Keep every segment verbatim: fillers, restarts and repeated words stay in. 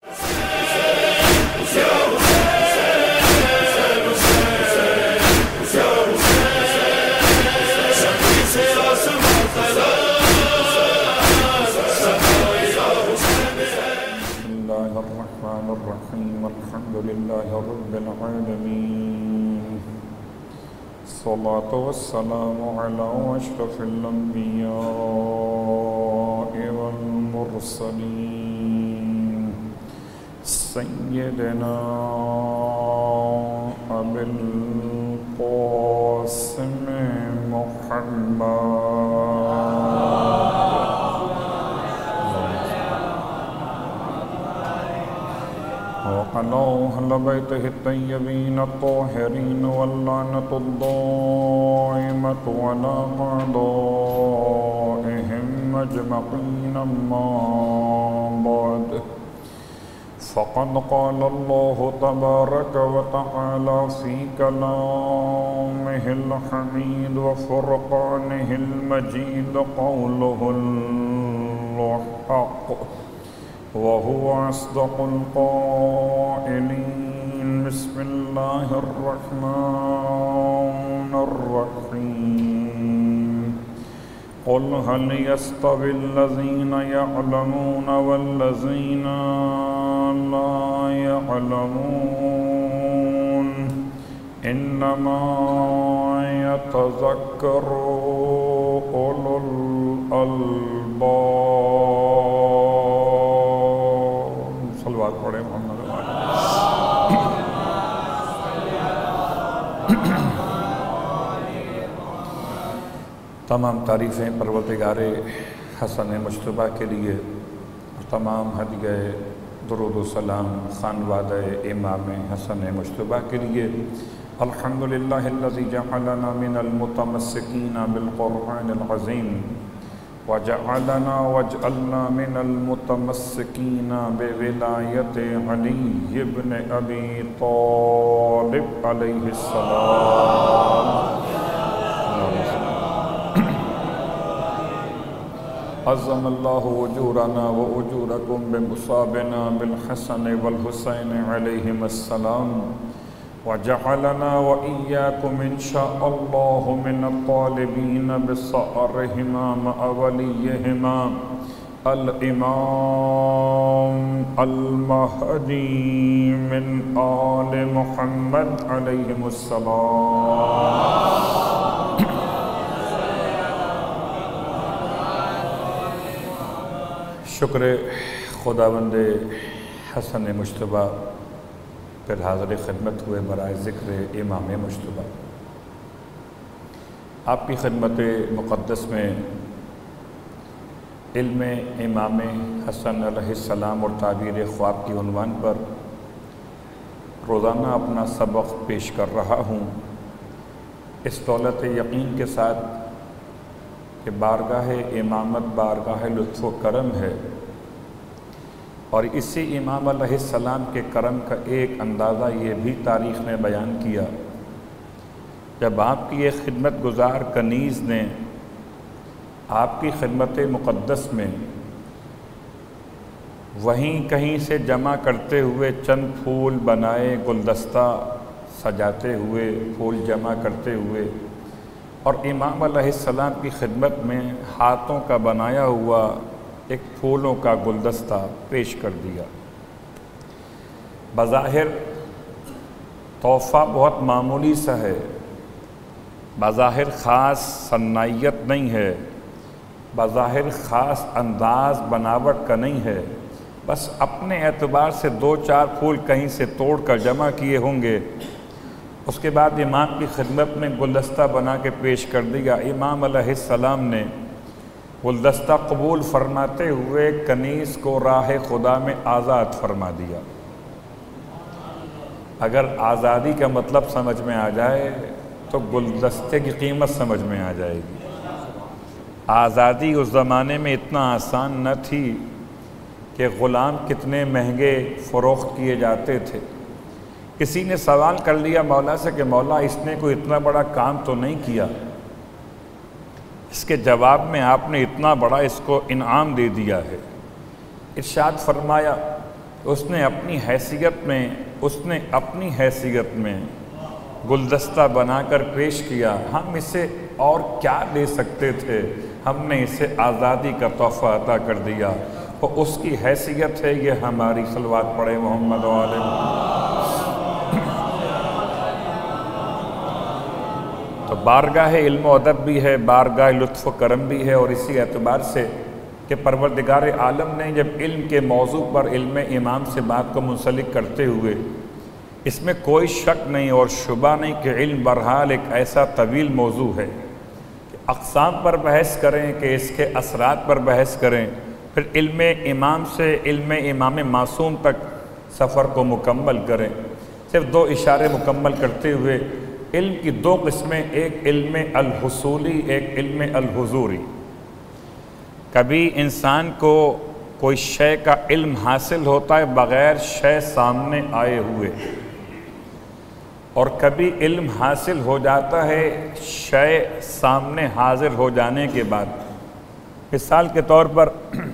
الحمد لله رب العالمين الصلاة والسلام على أشرف الأنبياء والمرسلين سيدنا أبي القاسم محمد وعلى أهل بيته الطيبين الطاهرين واللعنة الدائمة على أعدائهم أجمعين أما بعد فقد قال الله تبارك وتعالى في كلامه الحميد وفرقانه المجيد قوله الحق وهو أصدق القائلين بسم الله الرحمن الرحيم قل هل يستوي الذين يعلمون والذين لا يعلمون إنما يتذكر أولو الألباب صلوات پڑھیں محمد تمام تعریفیں پروردگار حسن مجتبیٰ کے لیے اور تمام ہدیہ درود و سلام خانوادہ امام حسن مجتبیٰ کے لیے الحمدللہ الذی جعلنا من المتمسکین بالقرآن العظیم وجعلنا واجعلنا من المتمسکین بولایت علی بن ابی طالب علیہ السلام عظم اللہ اجورنا و اجورکم بمصابنا بالحسن والحسین علیہم السلام وجعلنا وإياكم إن شاء الله من الطالبين بصأرهما مع وليهما الإمام المهدي من آل محمد عليهم السلام شکر خداوند حسن مجتبیٰ پھر حاضر خدمت ہوئے برائے ذکر امام مجتبیٰ. آپ کی خدمت مقدس میں علم امام حسن علیہ السلام اور تعبیر خواب کی عنوان پر روزانہ اپنا سبق پیش کر رہا ہوں اس دولت یقین کے ساتھ کہ بارگاہ امامت بارگاہ لطف و کرم ہے، اور اسی امام علیہ السلام کے کرم کا ایک اندازہ یہ بھی تاریخ نے بیان کیا جب آپ کی ایک خدمت گزار کنیز نے آپ کی خدمت مقدس میں وہیں کہیں سے جمع کرتے ہوئے چند پھول بنائے، گلدستہ سجاتے ہوئے، پھول جمع کرتے ہوئے، اور امام علیہ السلام کی خدمت میں ہاتھوں کا بنایا ہوا ایک پھولوں کا گلدستہ پیش کر دیا. بظاہر تحفہ بہت معمولی سا ہے، بظاہر خاص صنعیت نہیں ہے، بظاہر خاص انداز بناوٹ کا نہیں ہے، بس اپنے اعتبار سے دو چار پھول کہیں سے توڑ کر جمع کیے ہوں گے، اس کے بعد امام کی خدمت میں گلدستہ بنا کے پیش کر دیا. امام علیہ السلام نے گلدستہ قبول فرماتے ہوئے کنیز کو راہ خدا میں آزاد فرما دیا. اگر آزادی کا مطلب سمجھ میں آ جائے تو گلدستے کی قیمت سمجھ میں آ جائے گی. آزادی اس زمانے میں اتنا آسان نہ تھی کہ غلام کتنے مہنگے فروخت کیے جاتے تھے. کسی نے سوال کر لیا مولا سے کہ مولا اس نے کوئی اتنا بڑا کام تو نہیں کیا، اس کے جواب میں آپ نے اتنا بڑا اس کو انعام دے دیا ہے. ارشاد فرمایا اس نے اپنی حیثیت میں اس نے اپنی حیثیت میں گلدستہ بنا کر پیش کیا. ہم اسے اور کیا دے سکتے تھے؟ ہم نے اسے آزادی کا تحفہ عطا کر دیا. وہ اس کی حیثیت ہے. یہ ہماری صلوات پڑھے محمد و آل تو بارگاہ علم و ادب بھی ہے، بارگاہ لطف و کرم بھی ہے. اور اسی اعتبار سے کہ پروردگار عالم نے جب علم کے موضوع پر علم امام سے بات کو منسلک کرتے ہوئے، اس میں کوئی شک نہیں اور شبہ نہیں کہ علم بہرحال ایک ایسا طویل موضوع ہے کہ اقسام پر بحث کریں، کہ اس کے اثرات پر بحث کریں، پھر علم امام سے علم امام معصوم تک سفر کو مکمل کریں. صرف دو اشارے مکمل کرتے ہوئے، علم کی دو قسمیں، ایک علم الحصولی، ایک علم الحضوری. کبھی انسان کو کوئی شے کا علم حاصل ہوتا ہے بغیر شے سامنے آئے ہوئے، اور کبھی علم حاصل ہو جاتا ہے شے سامنے حاضر ہو جانے کے بعد. مثال کے طور پر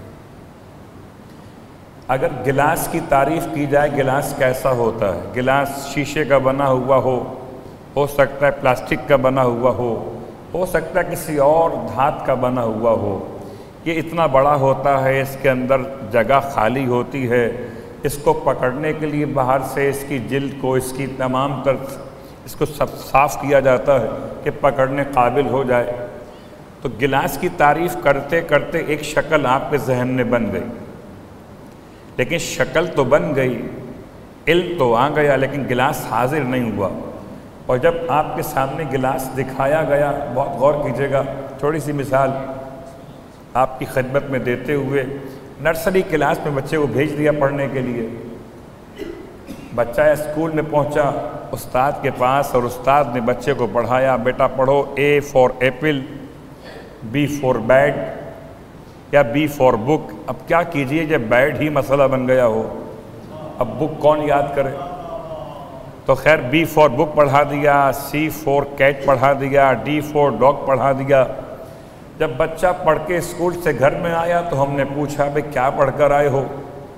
اگر گلاس کی تعریف کی جائے، گلاس کیسا ہوتا ہے؟ گلاس شیشے کا بنا ہوا ہو ہو سکتا ہے پلاسٹک کا بنا ہوا ہو ہو سکتا ہے کسی اور دھات کا بنا ہوا ہو. یہ اتنا بڑا ہوتا ہے، اس کے اندر جگہ خالی ہوتی ہے، اس کو پکڑنے کے لیے باہر سے اس کی جلد کو، اس کی تمام تر اس کو سب صاف کیا جاتا ہے کہ پکڑنے قابل ہو جائے. تو گلاس کی تعریف کرتے کرتے ایک شکل آپ کے ذہن میں بن گئی، لیکن شکل تو بن گئی، علم تو آ گیا، لیکن گلاس حاضر نہیں ہوا. اور جب آپ کے سامنے گلاس دکھایا گیا، بہت غور کیجیے گا، تھوڑی سی مثال آپ کی خدمت میں دیتے ہوئے، نرسری کلاس میں بچے کو بھیج دیا پڑھنے کے لیے. بچہ اسکول میں پہنچا استاد کے پاس، اور استاد نے بچے کو پڑھایا، بیٹا پڑھو A for apple, B for bat یا بی فور بک. اب کیا کیجئے جب بیٹ ہی مسئلہ بن گیا ہو، اب بک کون یاد کرے؟ تو خیر بی فور بک پڑھا دیا، سی فور کیٹ پڑھا دیا، ڈی فور ڈاگ پڑھا دیا. جب بچہ پڑھ کے اسکول سے گھر میں آیا تو ہم نے پوچھا بھئی کیا پڑھ کر آئے ہو؟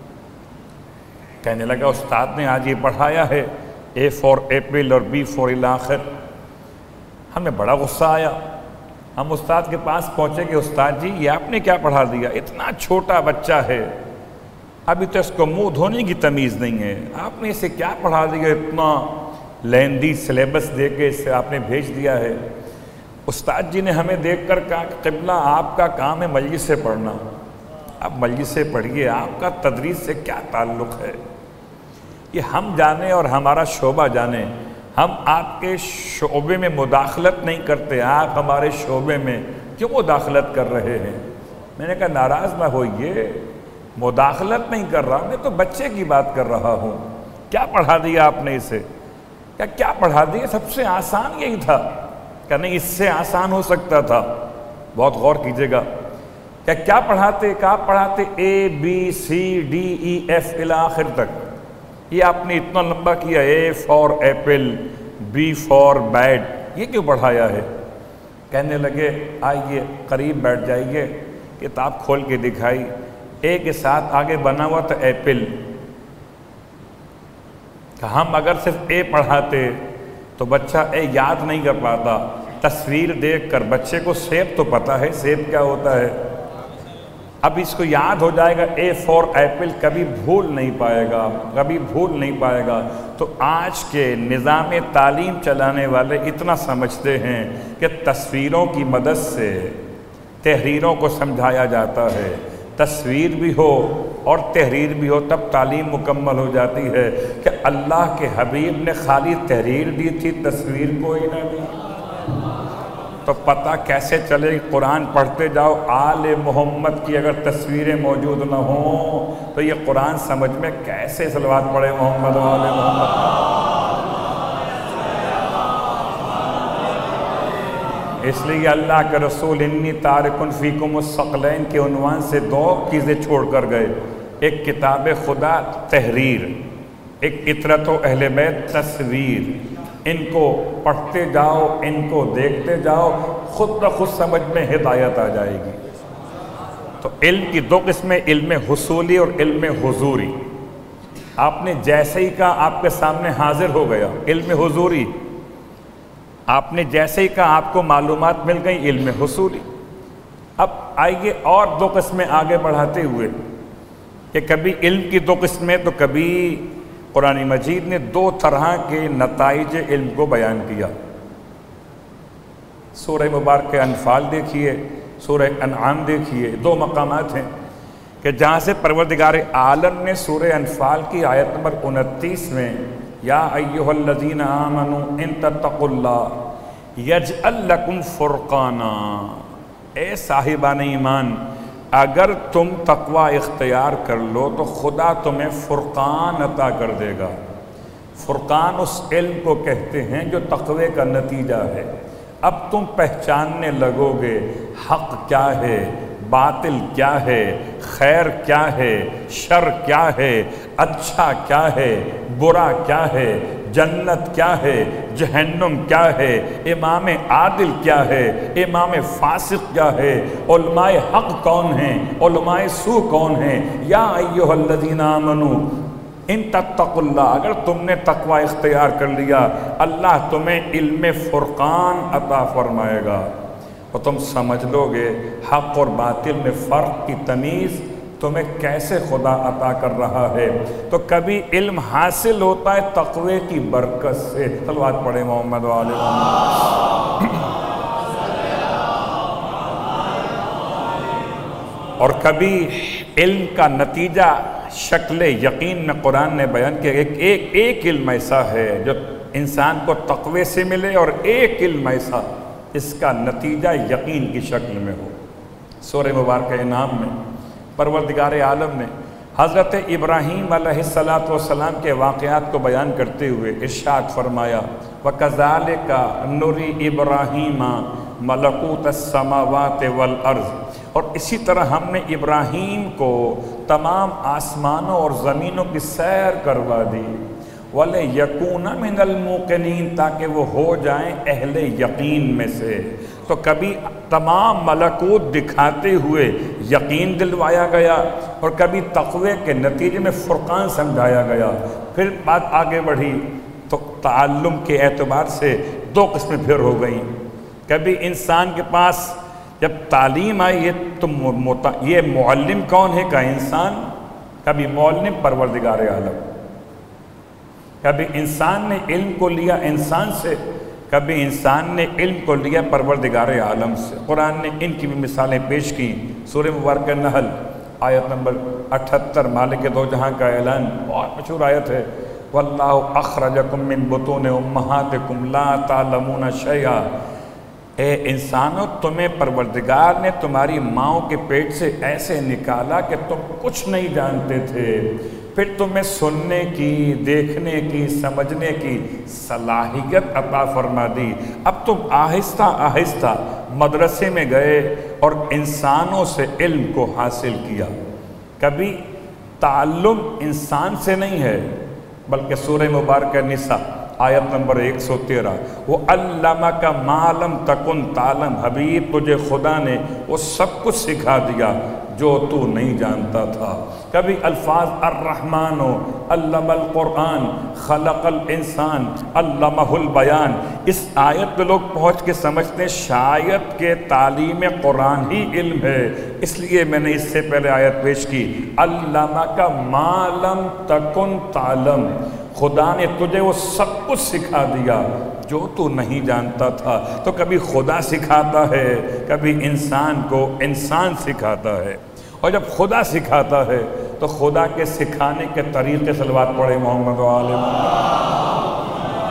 کہنے لگا استاد نے آج یہ پڑھایا ہے، اے فور ایپل اور بی فور الاخر. ہمیں بڑا غصہ آیا. ہم استاد کے پاس پہنچے کہ استاد جی یہ آپ نے کیا پڑھا دیا؟ اتنا چھوٹا بچہ ہے، ابھی تو اس کو منہ دھونے کی تمیز نہیں ہے، آپ نے اسے کیا پڑھا دیا؟ اتنا لیندی سلیبس دے کے اسے آپ نے بھیج دیا ہے. استاد جی نے ہمیں دیکھ کر کہا کہ قبلہ آپ کا کام ہے مجلس سے پڑھنا، آپ مجلس سے پڑھیے، آپ کا تدریس سے کیا تعلق ہے؟ یہ ہم جانیں اور ہمارا شعبہ جانیں. ہم آپ کے شعبے میں مداخلت نہیں کرتے، آپ ہمارے شعبے میں کیوں مداخلت کر رہے ہیں؟ میں نے کہا ناراض نہ ہوئیے، مداخلت نہیں کر رہا، میں تو بچے کی بات کر رہا ہوں. کیا پڑھا دیا آپ نے اسے؟ کیا کیا پڑھا دیا؟ سب سے آسان یہی تھا. کہ نہیں اس سے آسان ہو سکتا تھا. بہت غور کیجئے گا. کیا کیا پڑھاتے؟ کیا پڑھاتے؟ A B C D E F الاخر تک. یہ آپ نے اتنا لمبا کیا، A for apple, B for bat, یہ کیوں پڑھایا ہے؟ کہنے لگے آئیے قریب بیٹھ جائیے، کتاب کھول کے دکھائی، اے کے ساتھ آگے بنا ہوا تھا ایپل. کہ ہم اگر صرف اے پڑھاتے تو بچہ اے یاد نہیں کر پاتا. تصویر دیکھ کر بچے کو سیب تو پتہ ہے، سیب کیا ہوتا ہے، اب اس کو یاد ہو جائے گا اے فور ایپل، کبھی بھول نہیں پائے گا، کبھی بھول نہیں پائے گا. تو آج کے نظام تعلیم چلانے والے اتنا سمجھتے ہیں کہ تصویروں کی مدد سے تحریروں کو سمجھایا جاتا ہے. تصویر بھی ہو اور تحریر بھی ہو تب تعلیم مکمل ہو جاتی ہے. کہ اللہ کے حبیب نے خالی تحریر دی تھی، تصویر کو ہی نہ دی، تو پتہ کیسے چلے؟ قرآن پڑھتے جاؤ، آل محمد کی اگر تصویریں موجود نہ ہوں تو یہ قرآن سمجھ میں کیسے؟ صلوات پڑھے محمد و آل محمد. اس لیے اللہ کے رسول انی تارکن فیکم الثقلین کے عنوان سے دو چیزیں چھوڑ کر گئے. ایک کتاب خدا تحریر، ایک اطرت و اہل بیت تصویر. ان کو پڑھتے جاؤ، ان کو دیکھتے جاؤ، خود بخود سمجھ میں ہدایت آ جائے گی. تو علم کی دو قسمیں، علم حصولی اور علم حضوری. آپ نے جیسے ہی کہا آپ کے سامنے حاضر ہو گیا، علم حضوری۔ آپ نے جیسے ہی کہا آپ کو معلومات مل گئی، علم حصولی۔ اب آئیے اور دو قسمیں آگے بڑھاتے ہوئے کہ کبھی علم کی دو قسمیں، تو کبھی قرآن مجید نے دو طرح کے نتائج علم کو بیان کیا۔ سورہ مبارکہ انفال دیکھیے، سورہ انعام دیکھیے، دو مقامات ہیں کہ جہاں سے پروردگار عالم نے سورہ انفال کی آیت نمبر انتیس میں یا ایھا الذین آمنوا ان تتقوا اللہ یجعل لکم فرقانا، اے صاحبان ایمان اگر تم تقوی اختیار کر لو تو خدا تمہیں فرقان عطا کر دے گا۔ فرقان اس علم کو کہتے ہیں جو تقوی کا نتیجہ ہے۔ اب تم پہچاننے لگو گے حق کیا ہے، باطل کیا ہے، خیر کیا ہے، شر کیا ہے، اچھا کیا ہے، برا کیا ہے، جنت کیا ہے، جہنم کیا ہے، امام عادل کیا ہے، امام فاسق کیا ہے، علماء حق کون ہیں، علماء سو کون ہیں۔ یا ایھا الذین آمنوا ان تتقوا اللہ، اگر تم نے تقوی اختیار کر لیا اللہ تمہیں علم فرقان عطا فرمائے گا، اور تم سمجھ لو گے حق اور باطل میں فرق کی تمیز تمہیں کیسے خدا عطا کر رہا ہے۔ تو کبھی علم حاصل ہوتا ہے تقوی کی برکت سے، صلوات پڑھیں محمد و آل محمد، اور کبھی علم کا نتیجہ شکل یقین میں قرآن نے بیان کیا۔ ایک ایک ایک علم ایسا ہے جو انسان کو تقوی سے ملے، اور ایک علم ایسا اس کا نتیجہ یقین کی شکل میں ہو۔ سورہ مبارکہ انعام میں پروردگار عالم نے حضرت ابراہیم علیہ الصلاۃ والسلام کے واقعات کو بیان کرتے ہوئے ارشاد فرمایا وَكَذَلِكَ نُرِي إِبْرَاهِيمَ مَلَكُوتَ السَّمَاوَاتِ وَالْأَرْضِ، اور اسی طرح ہم نے ابراہیم کو تمام آسمانوں اور زمینوں کی سیر کروا دی، وَلِيَكُونَ مِنَ الْمُوقِنِينَ، تاکہ وہ ہو جائیں اہل یقین میں سے۔ تو کبھی تمام ملکوت دکھاتے ہوئے یقین دلوایا گیا، اور کبھی تقوی کے نتیجے میں فرقان سمجھایا گیا۔ پھر بات آگے بڑھی تو تعلم کے اعتبار سے دو قسمیں پھر ہو گئیں۔ کبھی انسان کے پاس جب تعلیم آئی ہے تو یہ معلم کون ہے کا انسان، کبھی معلم پروردگار عالم، کبھی انسان نے علم کو لیا انسان سے، کبھی انسان نے علم کو لیا پروردگار عالم سے۔ قرآن نے ان کی بھی مثالیں پیش کی۔ سورہ مبارکہ نحل آیت نمبر اٹھتر، مالک دو جہاں کا اعلان، بہت مشہور آیت ہے، وَاللَّهُ أَخْرَجَكُم مِّن بُطُونِ أُمَّهَاتِكُمْ لَا تَعْلَمُونَ شَيْئًا، اے انسانوں تمہیں پروردگار نے تمہاری ماؤں کے پیٹ سے ایسے نکالا کہ تم کچھ نہیں جانتے تھے، پھر تمہیں سننے کی، دیکھنے کی، سمجھنے کی صلاحیت عطا فرما دی۔ اب تم آہستہ آہستہ مدرسے میں گئے اور انسانوں سے علم کو حاصل کیا۔ کبھی تعلم انسان سے نہیں ہے، بلکہ سورہ مبارکہ نساء آیت نمبر ایک سو تیرہ، وَعَلَّمَكَ مَا لَمْ تَكُنْ تَعْلَمْ، حبیب تجھے خدا نے وہ سب کچھ سکھا دیا جو تو نہیں جانتا تھا۔ کبھی الفاظ الرحمن و علم القرآن خلق الانسان علمہ البیان، اس آیت پہ لوگ پہنچ کے سمجھتے ہیں شاید کہ تعلیم قرآن ہی علم ہے، اس لیے میں نے اس سے پہلے آیت پیش کی علمک ما لم تکن تعلم، خدا نے تجھے وہ سب کچھ سکھا دیا جو تو نہیں جانتا تھا۔ تو کبھی خدا سکھاتا ہے، کبھی انسان کو انسان سکھاتا ہے، اور جب خدا سکھاتا ہے تو خدا کے سکھانے کے طریقے صلوات پڑھے محمد و آل محمد۔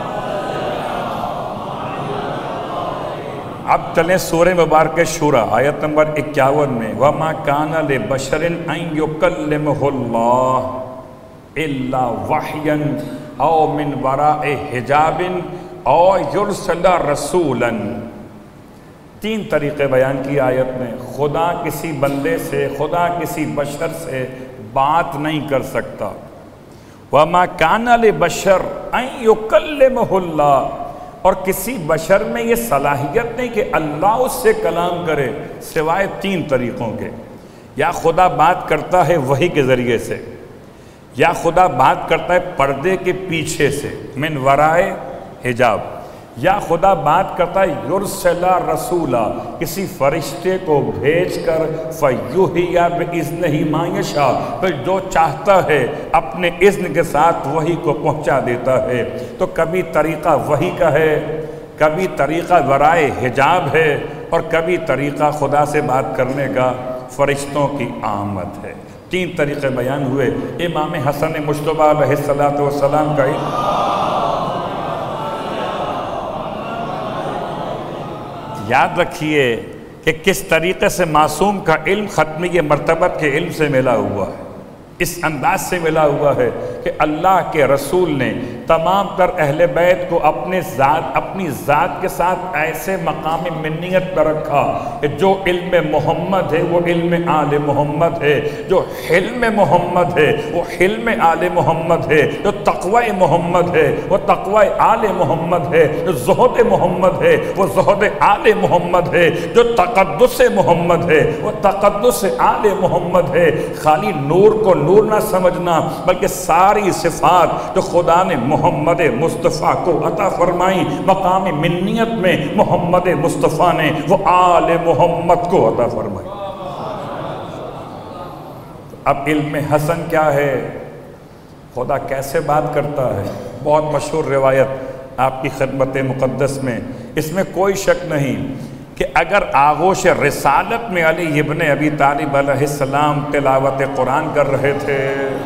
اب چلیں سورہ مبارکہ شورى آیت نمبر اکیاون میں، وَمَا كَانَ لِبَشَرٍ أَن يُكَلِّمَهُ اللَّهُ إِلَّا وَحْيًا أَوْ مِنْ وَرَاءِ حِجَابٍ أَوْ يُرْسَلَ رَسُولًا، تین طریقے بیان کی آیت میں۔ خدا کسی بندے سے، خدا کسی بشر سے بات نہیں کر سکتا۔ وَمَا كَانَ لِبَشَرٍ أَن يُكَلِّمَهُ اللَّهُ، اور کسی بشر میں یہ صلاحیت نہیں کہ اللہ اس سے کلام کرے سوائے تین طریقوں کے، یا خدا بات کرتا ہے وحی کے ذریعے سے، یا خدا بات کرتا ہے پردے کے پیچھے سے من ورائے حجاب، یا خدا بات کرتا ہے یرسلا رسولا، کسی فرشتے کو بھیج کر فیوحی بإذنہ ما یشاء، پھر جو چاہتا ہے اپنے اذن کے ساتھ وحی کو پہنچا دیتا ہے۔ تو کبھی طریقہ وحی کا ہے، کبھی طریقہ ورائے حجاب ہے، اور کبھی طریقہ خدا سے بات کرنے کا فرشتوں کی آمد ہے۔ تین طریقے بیان ہوئے۔ امام حسن مجتبیٰ علیہ الصلوۃ والسلام کا علم، یاد رکھیے کہ کس طریقے سے معصوم کا علم ختمی مرتبت کے علم سے ملا ہوا ہے، اس انداز سے ملا ہوا ہے کہ اللہ کے رسول نے تمام تر اہل بیت کو اپنے ذات اپنی ذات کے ساتھ ایسے مقام منیت پر رکھا کہ جو علم محمد ہے وہ علم آل محمد ہے، جو حلم محمد ہے وہ حلم آل محمد ہے، جو تقوی محمد ہے وہ تقوی آل محمد ہے، جو زہد محمد ہے وہ زہد آل محمد ہے، جو تقدس محمد ہے وہ تقدس آل محمد ہے۔ خالی نور کو نور نہ سمجھنا، بلکہ ساری صفات جو خدا نے محمد مصطفیٰ کو عطا فرمائی مقام منیت میں محمد مصطفیٰ نے وہ آل محمد کو عطا فرمائی۔ اب علم حسن کیا ہے، خدا کیسے بات کرتا ہے؟ بہت مشہور روایت آپ کی خدمت مقدس میں، اس میں کوئی شک نہیں کہ اگر آغوش رسالت میں علی ابن ابی طالب علیہ السلام تلاوت قرآن کر رہے تھے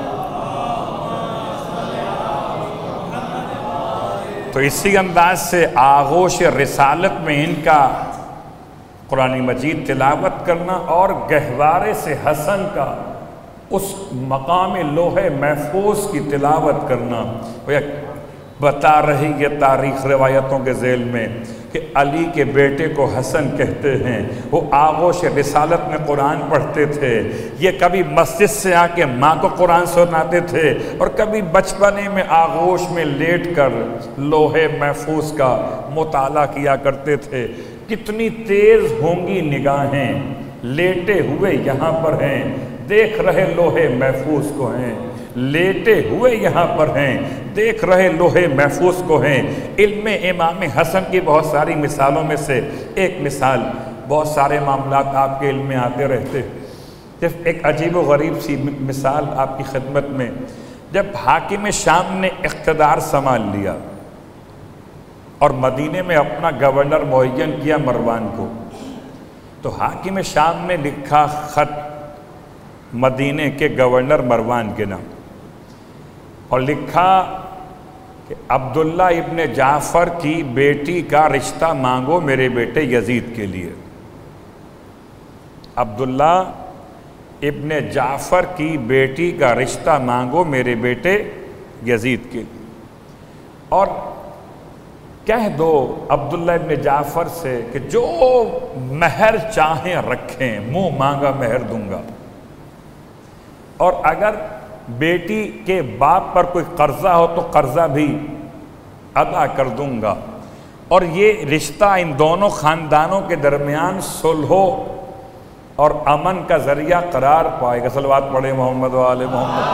تو اسی انداز سے آغوش رسالت میں ان کا قرآن مجید تلاوت کرنا اور گہوارے سے حسن کا اس مقام لوح محفوظ کی تلاوت کرنا، بتا رہی یہ تاریخ روایتوں کے ذیل میں کہ علی کے بیٹے کو حسن کہتے ہیں، وہ آغوش رسالت میں قرآن پڑھتے تھے۔ یہ کبھی مسجد سے آ کے ماں کو قرآن سناتے تھے اور کبھی بچپنے میں آغوش میں لیٹ کر لوح محفوظ کا مطالعہ کیا کرتے تھے۔ کتنی تیز ہوں گی نگاہیں، لیٹے ہوئے یہاں پر ہیں، دیکھ رہے لوح محفوظ کو ہیں، لیٹے ہوئے یہاں پر ہیں، دیکھ رہے لوح محفوظ کو ہیں۔ علم امام حسن کی بہت ساری مثالوں میں سے ایک مثال، بہت سارے معاملات آپ کے علم میں آتے رہتے، صرف ایک عجیب و غریب سی مثال آپ کی خدمت میں۔ جب حاکم شام نے اقتدار سنبھال لیا اور مدینے میں اپنا گورنر معین کیا مروان کو، تو حاکم شام نے لکھا خط مدینے کے گورنر مروان کے نام، اور لکھا کہ عبداللہ ابن جعفر کی بیٹی کا رشتہ مانگو میرے بیٹے یزید کے لیے۔ عبداللہ ابن جعفر کی بیٹی کا رشتہ مانگو میرے بیٹے یزید کے لیے، اور کہہ دو عبداللہ ابن جعفر سے کہ جو مہر چاہیں رکھیں، منہ مانگا مہر دوں گا، اور اگر بیٹی کے باپ پر کوئی قرضہ ہو تو قرضہ بھی ادا کر دوں گا، اور یہ رشتہ ان دونوں خاندانوں کے درمیان صلح اور امن کا ذریعہ قرار پائے گا۔ صلوات پڑھے محمد و آل محمد۔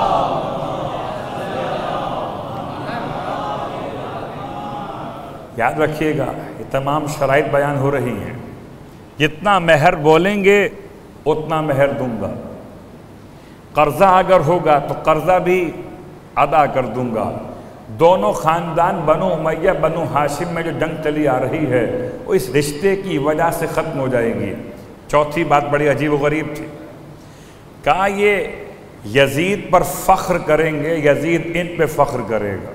یاد رکھیے گا یہ تمام شرائط بیان ہو رہی ہیں، جتنا مہر بولیں گے اتنا مہر دوں گا، قرضہ اگر ہوگا تو قرضہ بھی ادا کر دوں گا۔ دونوں خاندان بنو امیہ بنو ہاشم میں جو جنگ چلی آ رہی ہے وہ اس رشتے کی وجہ سے ختم ہو جائے گی۔ چوتھی بات بڑی عجیب و غریب تھی، کہا یہ یزید پر فخر کریں گے، یزید ان پہ فخر کرے گا۔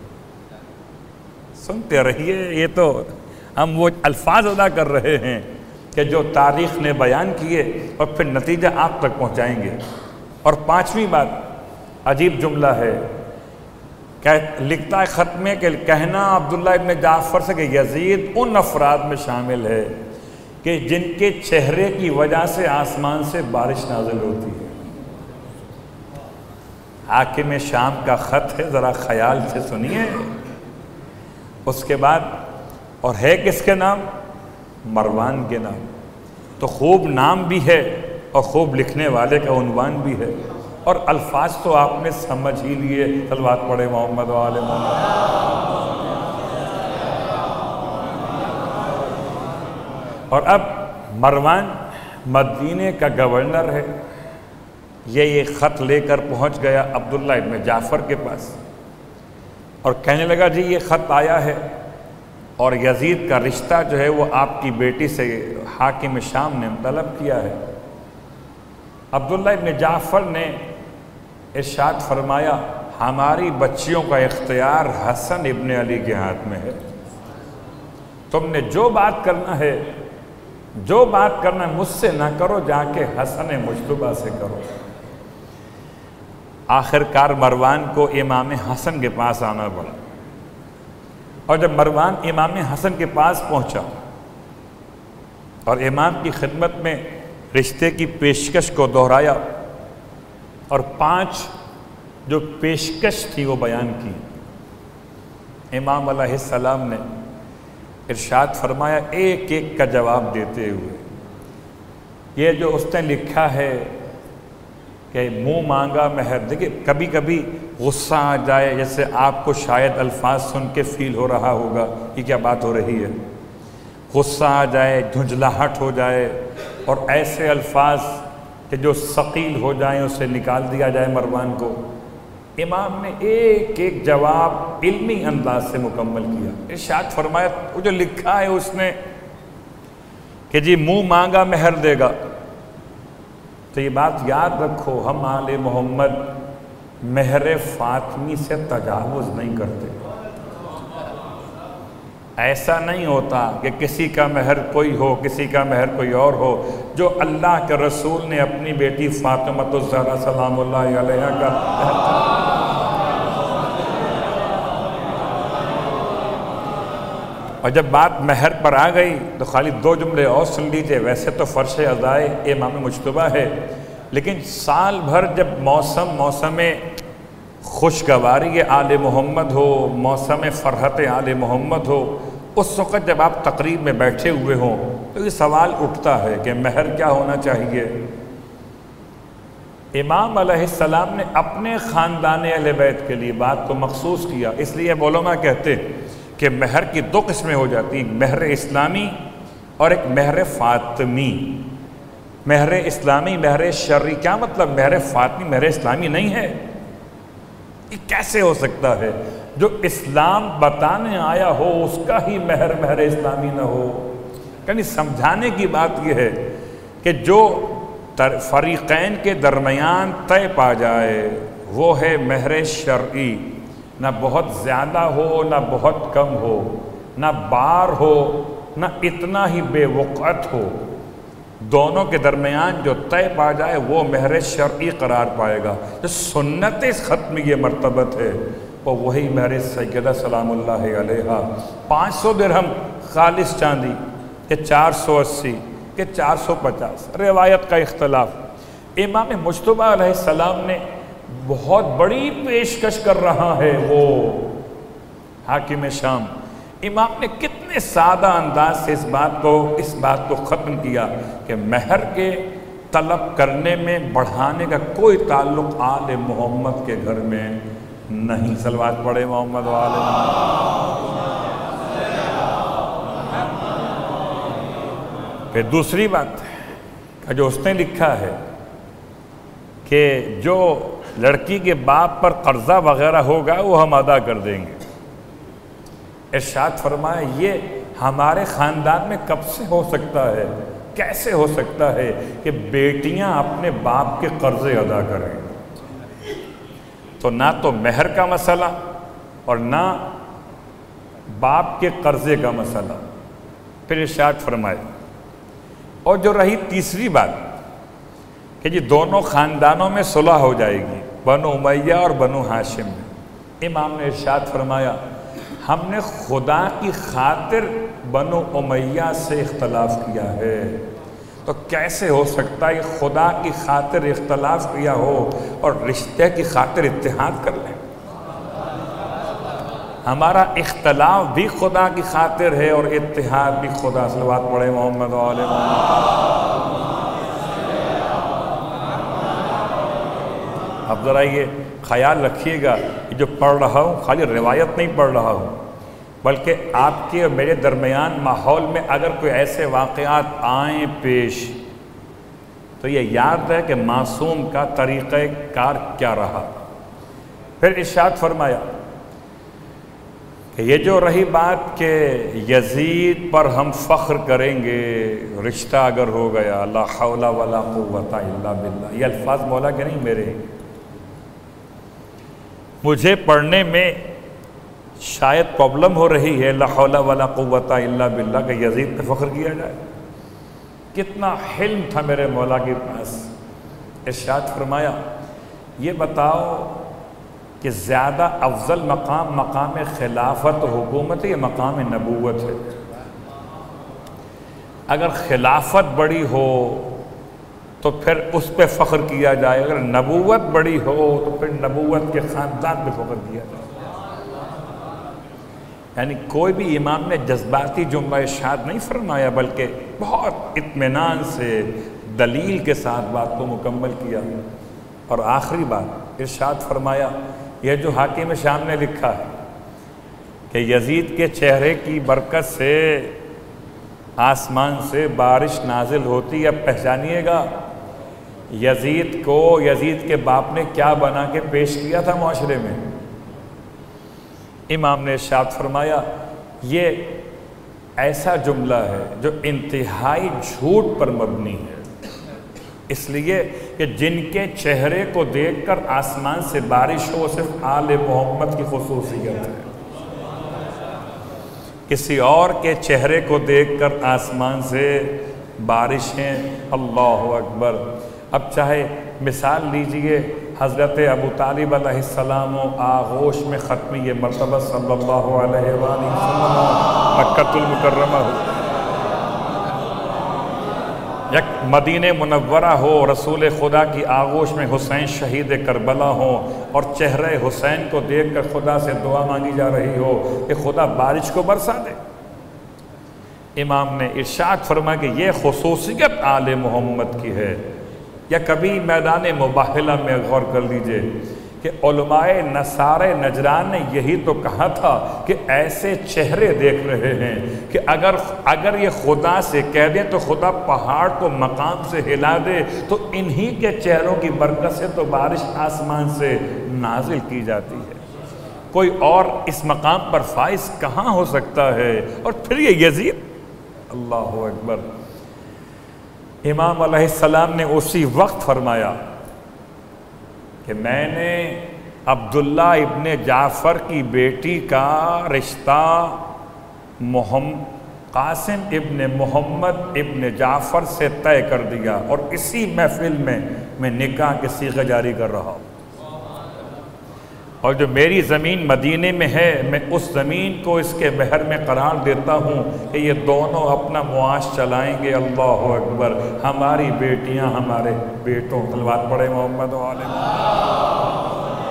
سنتے رہیے، یہ تو ہم وہ الفاظ ادا کر رہے ہیں کہ جو تاریخ نے بیان کیے اور پھر نتیجہ آپ تک پہنچائیں گے۔ اور پانچویں بات عجیب جملہ ہے، کہ لکھتا ہے خط میں کہ کہنا عبداللہ ابن جعفر سے کہ یزید ان افراد میں شامل ہے کہ جن کے چہرے کی وجہ سے آسمان سے بارش نازل ہوتی ہے۔ حاکم شام کا خط ہے، ذرا خیال سے سنیے۔ اس کے بعد اور ہے کس کے نام؟ مروان کے نام۔ تو خوب نام بھی ہے اور خوب لکھنے والے کا عنوان بھی ہے۔ اور الفاظ تو آپ نے سمجھ ہی لیے، صلوات پڑھے محمد و آل محمد۔ اور اب مروان مدینے کا گورنر ہے، یہ یہ خط لے کر پہنچ گیا عبداللہ ابن جعفر کے پاس اور کہنے لگا جی یہ خط آیا ہے اور یزید کا رشتہ جو ہے وہ آپ کی بیٹی سے حاکم شام نے طلب کیا ہے۔ عبداللہ ابن جعفر نے ارشاد فرمایا ہماری بچیوں کا اختیار حسن ابن علی کے ہاتھ میں ہے، تم نے جو بات کرنا ہے جو بات کرنا ہے مجھ سے نہ کرو، جا کے حسن مجتبیٰ سے کرو۔ آخر کار مروان کو امام حسن کے پاس آنا پڑا، اور جب مروان امام حسن کے پاس پہنچا اور امام کی خدمت میں رشتے کی پیشکش کو دہرایا اور پانچ جو پیشکش تھی وہ بیان کی، امام علیہ السلام نے ارشاد فرمایا ایک ایک کا جواب دیتے ہوئے، یہ جو اس نے لکھا ہے کہ منہ مانگا مہر، دیکھیں کبھی کبھی غصہ آ جائے، جیسے آپ کو شاید الفاظ سن کے فیل ہو رہا ہوگا یہ کیا بات ہو رہی ہے، غصہ آ جائے، جھنجھلاہٹ ہو جائے اور ایسے الفاظ کہ جو ثقیل ہو جائیں اسے نکال دیا جائے مروان کو، امام نے ایک ایک جواب علمی انداز سے مکمل کیا۔ ارشاد فرمایا وہ جو لکھا ہے اس نے کہ جی منہ مانگا مہر دے گا، تو یہ بات یاد رکھو ہم آل محمد مہر فاطمی سے تجاوز نہیں کرتے۔ ایسا نہیں ہوتا کہ کسی کا مہر کوئی ہو کسی کا مہر کوئی اور ہو، جو اللہ کے رسول نے اپنی بیٹی فاطمہ الزہرا سلام اللہ علیہا کا اور جب بات مہر پر آ گئی تو خالی دو جملے اور سن لیجئے، ویسے تو فرش ادائے امام مجتبیٰ ہے، لیکن سال بھر جب موسم موسم خوشگواری آل محمد ہو، موسم فرحت آل محمد ہو، اس وقت جب آپ تقریب میں بیٹھے ہوئے ہوں تو یہ سوال اٹھتا ہے کہ مہر کیا ہونا چاہیے۔ امام علیہ السلام نے اپنے خاندان اہل بیت کے لیے بات کو مخصوص کیا، اس لیے علماء کہتے کہ مہر کی دو قسمیں ہو جاتی ہیں، مہر اسلامی اور ایک مہر فاطمی۔ مہر اسلامی مہر شرعی، کیا مطلب مہر فاطمی مہر اسلامی نہیں ہے؟ یہ کیسے ہو سکتا ہے؟ جو اسلام بتانے آیا ہو اس کا ہی مہر مہر اسلامی نہ ہو؟ یعنی سمجھانے کی بات یہ ہے کہ جو فریقین کے درمیان طے پا جائے وہ ہے مہر شرعی، نہ بہت زیادہ ہو نہ بہت کم ہو، نہ بار ہو نہ اتنا ہی بے وقعت ہو، دونوں کے درمیان جو طے پا جائے وہ مہر شرعی قرار پائے گا۔ جو سنت اس خط میں یہ مرتبت ہے وہ وہی مہر سیدہ سلام اللہ علیہا، پانچ سو درہم خالص چاندی کہ چار سو اسی کہ چار سو پچاس، روایت کا اختلاف۔ امام مجتبیٰ علیہ السلام نے بہت بڑی پیشکش کر رہا ہے وہ حاکم شام، امام نے کتنے سادہ انداز سے اس بات کو اس بات کو ختم کیا کہ مہر کے طلب کرنے میں بڑھانے کا کوئی تعلق آل محمد کے گھر میں نہیں۔ صلوات پڑھے محمد و آل محمد۔ پھر دوسری بات کہ جو اس نے لکھا ہے کہ جو لڑکی کے باپ پر قرضہ وغیرہ ہوگا وہ ہم ادا کر دیں گے۔ ارشاد فرمایا یہ ہمارے خاندان میں کب سے ہو سکتا ہے، کیسے ہو سکتا ہے کہ بیٹیاں اپنے باپ کے قرضے ادا کریں؟ تو نہ تو مہر کا مسئلہ اور نہ باپ کے قرضے کا مسئلہ۔ پھر ارشاد فرمائے اور جو رہی تیسری بات کہ جی دونوں خاندانوں میں صلح ہو جائے گی، بنو امیہ اور بنو ہاشم میں، امام نے ارشاد فرمایا ہم نے خدا کی خاطر بنو امیہ سے اختلاف کیا ہے، تو کیسے ہو سکتا ہے خدا کی خاطر اختلاف کیا ہو اور رشتے کی خاطر اتحاد کر لیں؟ ہمارا اختلاف بھی خدا کی خاطر ہے اور اتحاد بھی خدا۔ صلوات پڑھے محمد و آل محمد۔ اب ذرا یہ خیال رکھیے گا کہ جو پڑھ رہا ہوں خالی روایت نہیں پڑھ رہا ہوں، بلکہ آپ کے اور میرے درمیان ماحول میں اگر کوئی ایسے واقعات آئیں پیش تو یہ یاد ہے کہ معصوم کا طریقہ کار کیا رہا۔ پھر ارشاد فرمایا کہ یہ جو رہی بات کہ یزید پر ہم فخر کریں گے رشتہ اگر ہو گیا، لا حول ولا قوت الا باللہ، یہ الفاظ مولا کے نہیں میرے ہیں۔ مجھے پڑھنے میں شاید پرابلم ہو رہی ہے لا حول ولا قوت الا باللہ کہ یزید پہ فخر کیا جائے۔ کتنا حلم تھا میرے مولا کے پاس۔ ارشاد فرمایا یہ بتاؤ کہ زیادہ افضل مقام مقام خلافت و حکومت ہے یا مقام نبوت ہے؟ اگر خلافت بڑی ہو تو پھر اس پہ فخر کیا جائے، اگر نبوت بڑی ہو تو پھر نبوت کے خاندان پہ فخر کیا جائے۔ یعنی کوئی بھی امام نے جذباتی جملہ ارشاد نہیں فرمایا، بلکہ بہت اطمینان سے دلیل کے ساتھ بات کو مکمل کیا۔ اور آخری بات ارشاد فرمایا یہ جو حاکم شام نے لکھا ہے کہ یزید کے چہرے کی برکت سے آسمان سے بارش نازل ہوتی ہے، اب پہچانیے گا یزید کو یزید کے باپ نے کیا بنا کے پیش کیا تھا معاشرے میں۔ امام نے ارشاد فرمایا یہ ایسا جملہ ہے جو انتہائی جھوٹ پر مبنی ہے، اس لیے کہ جن کے چہرے کو دیکھ کر آسمان سے بارش ہو صرف آل محمد کی خصوصیت ہے، کسی اور کے چہرے کو دیکھ کر آسمان سے بارشیں، اللہ اکبر۔ اب چاہے مثال لیجئے حضرت ابو طالب علیہ السلام و آغوش میں ختمی مرتبہ صلی اللہ علیہ وآلہ وسلم مکہ المکرمہ ہو، یک مدینہ منورہ ہو، رسول خدا کی آغوش میں حسین شہید کربلا ہوں اور چہرہ حسین کو دیکھ کر خدا سے دعا مانگی جا رہی ہو کہ خدا بارش کو برسا دے۔ امام نے ارشاد فرمایا کہ یہ خصوصیت آل محمد کی ہے۔ یا کبھی میدان مباہلہ میں غور کر لیجئے کہ علماء نصارہ نجران نے یہی تو کہا تھا کہ ایسے چہرے دیکھ رہے ہیں کہ اگر اگر یہ خدا سے کہہ دیں تو خدا پہاڑ کو مقام سے ہلا دے، تو انہی کے چہروں کی برکت سے تو بارش آسمان سے نازل کی جاتی ہے۔ کوئی اور اس مقام پر فائز کہاں ہو سکتا ہے؟ اور پھر یہ یزید، اللہ اکبر۔ امام علیہ السلام نے اسی وقت فرمایا کہ میں نے عبداللہ ابن جعفر کی بیٹی کا رشتہ محمد قاسم ابن محمد ابن جعفر سے طے کر دیا، اور اسی محفل میں میں نکاح کے صیغے جاری کر رہا ہوں۔ اور جو میری زمین مدینے میں ہے میں اس زمین کو اس کے مہر میں قرار دیتا ہوں کہ یہ دونوں اپنا معاش چلائیں گے، اللہ اکبر۔ ہماری بیٹیاں ہمارے بیٹوں، صلوات پڑھے محمد و آل محمد۔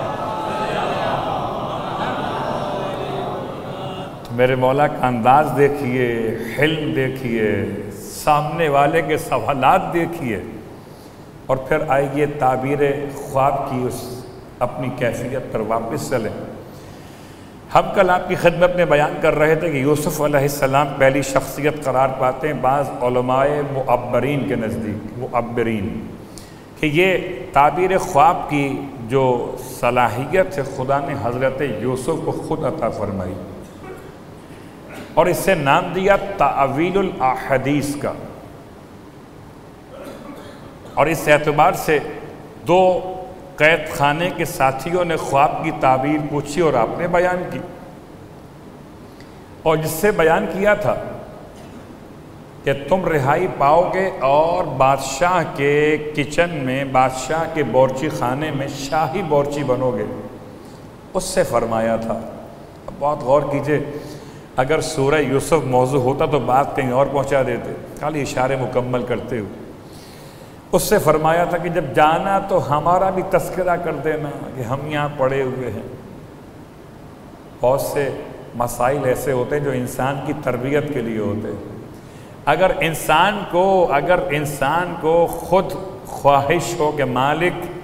تو میرے مولا کا انداز دیکھیے، حلم دیکھیے، سامنے والے کے سوالات دیکھیے، اور پھر آئیے تعبیر خواب کی اس اپنی کیفیت پر واپس چلیں۔ ہم کل آپ کی خدمت میں بیان کر رہے تھے کہ یوسف علیہ السلام پہلی شخصیت قرار پاتے ہیں بعض علماء معبرین کے نزدیک، معبرین، کہ یہ تعبیر خواب کی جو صلاحیت ہے خدا نے حضرت یوسف کو خود عطا فرمائی، اور اس سے نام دیا تعویل الاحادیث کا۔ اور اس اعتبار سے دو قید خانے کے ساتھیوں نے خواب کی تعبیر پوچھی اور آپ نے بیان کی، اور جس سے بیان کیا تھا کہ تم رہائی پاؤ گے اور بادشاہ کے کچن میں، بادشاہ کے بورچی خانے میں شاہی بورچی بنو گے، اس سے فرمایا تھا۔ اب بہت غور کیجئے، اگر سورہ یوسف موضوع ہوتا تو بات کہیں اور پہنچا دیتے، خالی اشارے مکمل کرتے ہوئے۔ اس سے فرمایا تھا کہ جب جانا تو ہمارا بھی تذکرہ کر دینا کہ ہم یہاں پڑے ہوئے ہیں۔ بہت سے مسائل ایسے ہوتے ہیں جو انسان کی تربیت کے لیے ہوتے ہیں۔ اگر انسان کو اگر انسان کو خود خواہش ہو کہ مالک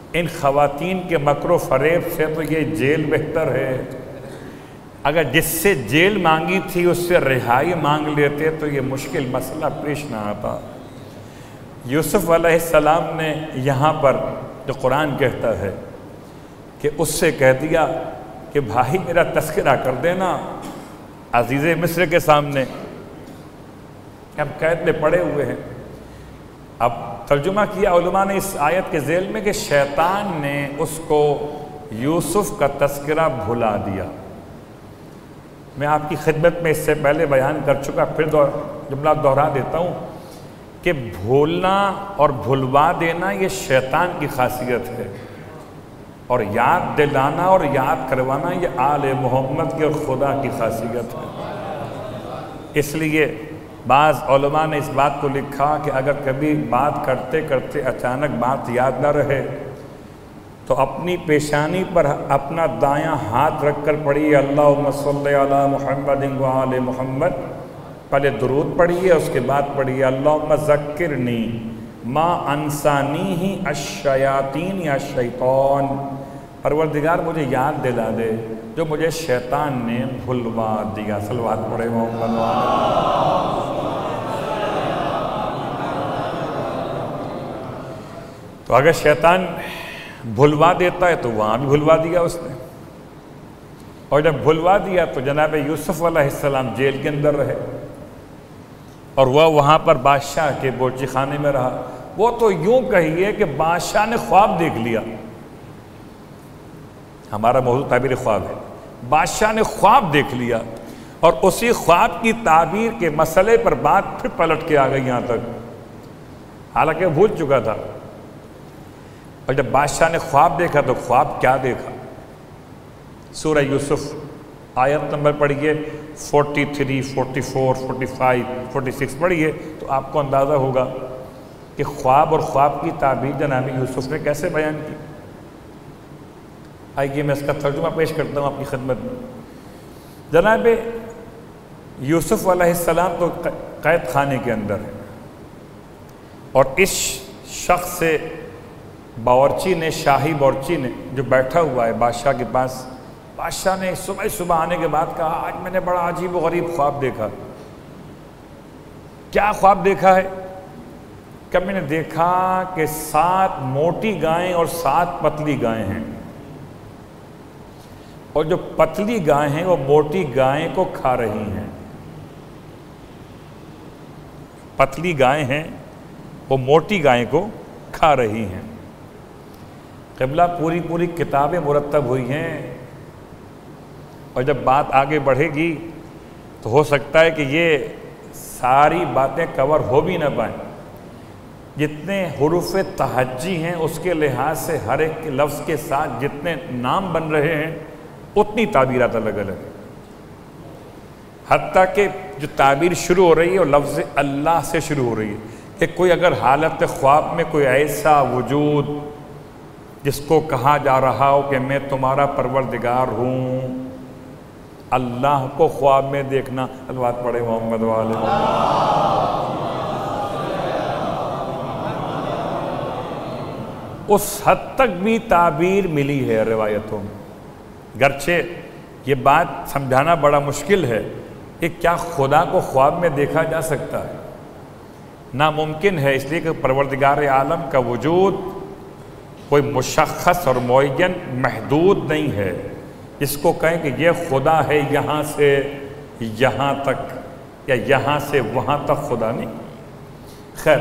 ان خواتین کے مکر و فریب سے تو یہ جیل بہتر ہے۔ اگر جس سے جیل مانگی تھی اس سے رہائی مانگ لیتے تو یہ مشکل مسئلہ پیش نہ آتا۔ یوسف علیہ السلام نے یہاں پر جو قرآن کہتا ہے کہ اس سے کہہ دیا کہ بھائی میرا تذکرہ کر دینا عزیز مصر کے سامنے، ہم قید میں پڑے ہوئے ہیں۔ اب ترجمہ کیا علماء نے اس آیت کے ذیل میں کہ شیطان نے اس کو یوسف کا تذکرہ بھلا دیا۔ میں آپ کی خدمت میں اس سے پہلے بیان کر چکا، پھر جملہ دہرا دیتا ہوں کہ بھولنا اور بھلوا دینا یہ شیطان کی خاصیت ہے، اور یاد دلانا اور یاد کروانا یہ آل محمد کی اور خدا کی خاصیت ہے۔ اس لیے بعض علماء نے اس بات کو لکھا کہ اگر کبھی بات کرتے کرتے اچانک بات یاد نہ رہے تو اپنی پیشانی پر اپنا دایاں ہاتھ رکھ کر پڑھیے اللہم صلی علی محمد و آل محمد، پہلے درود پڑھیے اس کے بعد پڑھیے اللہم ذکرنی ما انسانیہ الشیاطین یا شیطان، پروردگار مجھے یاد دلا دے جو مجھے شیطان نے بھلوا دیا۔ صلوات پڑھے محمد و تو اگر شیطان بھلوا دیتا ہے تو وہاں بھی بھلوا دیا اس نے، اور جب بھلوا دیا تو جناب یوسف علیہ السلام جیل کے اندر رہے اور وہ وہاں پر بادشاہ کے بورچی خانے میں رہا۔ وہ تو یوں کہیے کہ بادشاہ نے خواب دیکھ لیا، ہمارا موضوع تعبیر خواب ہے، بادشاہ نے خواب دیکھ لیا اور اسی خواب کی تعبیر کے مسئلے پر بات پھر پلٹ کے آ گئی یہاں تک، حالانکہ وہ بھول چکا تھا۔ اور جب بادشاہ نے خواب دیکھا تو خواب کیا دیکھا؟ سورہ یوسف آیت نمبر پڑھیے forty three, forty four, forty five, forty six پڑھیے تو آپ کو اندازہ ہوگا کہ خواب اور خواب کی تعبیر جناب یوسف نے کیسے بیان کی۔ آئیے میں اس کا ترجمہ پیش کرتا ہوں آپ کی خدمت میں۔ جناب یوسف علیہ السلام تو قید خانے کے اندر ہے، اور اس شخص سے باورچی نے، شاہی باورچی نے جو بیٹھا ہوا ہے بادشاہ کے پاس، بادشاہ نے صبح صبح آنے کے بعد کہا آج میں نے بڑا عجیب و غریب خواب دیکھا۔ کیا خواب دیکھا ہے؟ کہ میں نے دیکھا کہ سات موٹی گائیں اور سات پتلی گائیں ہیں، اور جو پتلی گائیں ہیں وہ موٹی گائیں کو کھا رہی ہیں، پتلی گائیں ہیں وہ موٹی گائیں کو کھا رہی ہیں۔ قبلہ پوری پوری کتابیں مرتب ہوئی ہیں، اور جب بات آگے بڑھے گی تو ہو سکتا ہے کہ یہ ساری باتیں کور ہو بھی نہ پائیں۔ جتنے حروف تہجی ہیں اس کے لحاظ سے ہر ایک لفظ کے ساتھ جتنے نام بن رہے ہیں اتنی تعبیرات الگ الگ ہیں، حتیٰ کہ جو تعبیر شروع ہو رہی ہے وہ لفظ اللہ سے شروع ہو رہی ہے کہ کوئی اگر حالت خواب میں کوئی ایسا وجود جس کو کہا جا رہا ہو کہ میں تمہارا پروردگار ہوں، اللہ کو خواب میں دیکھنا، صلوات پڑھے محمد والے اس حد تک بھی تعبیر ملی ہے روایتوں میں۔ گرچہ یہ بات سمجھانا بڑا مشکل ہے کہ کیا خدا کو خواب میں دیکھا جا سکتا ہے؟ ناممکن ہے، اس لیے کہ پروردگار عالم کا وجود کوئی مشخص اور معین محدود نہیں ہے جس کو کہیں کہ یہ خدا ہے یہاں سے یہاں تک یا یہاں سے وہاں تک، خدا نہیں۔ خیر،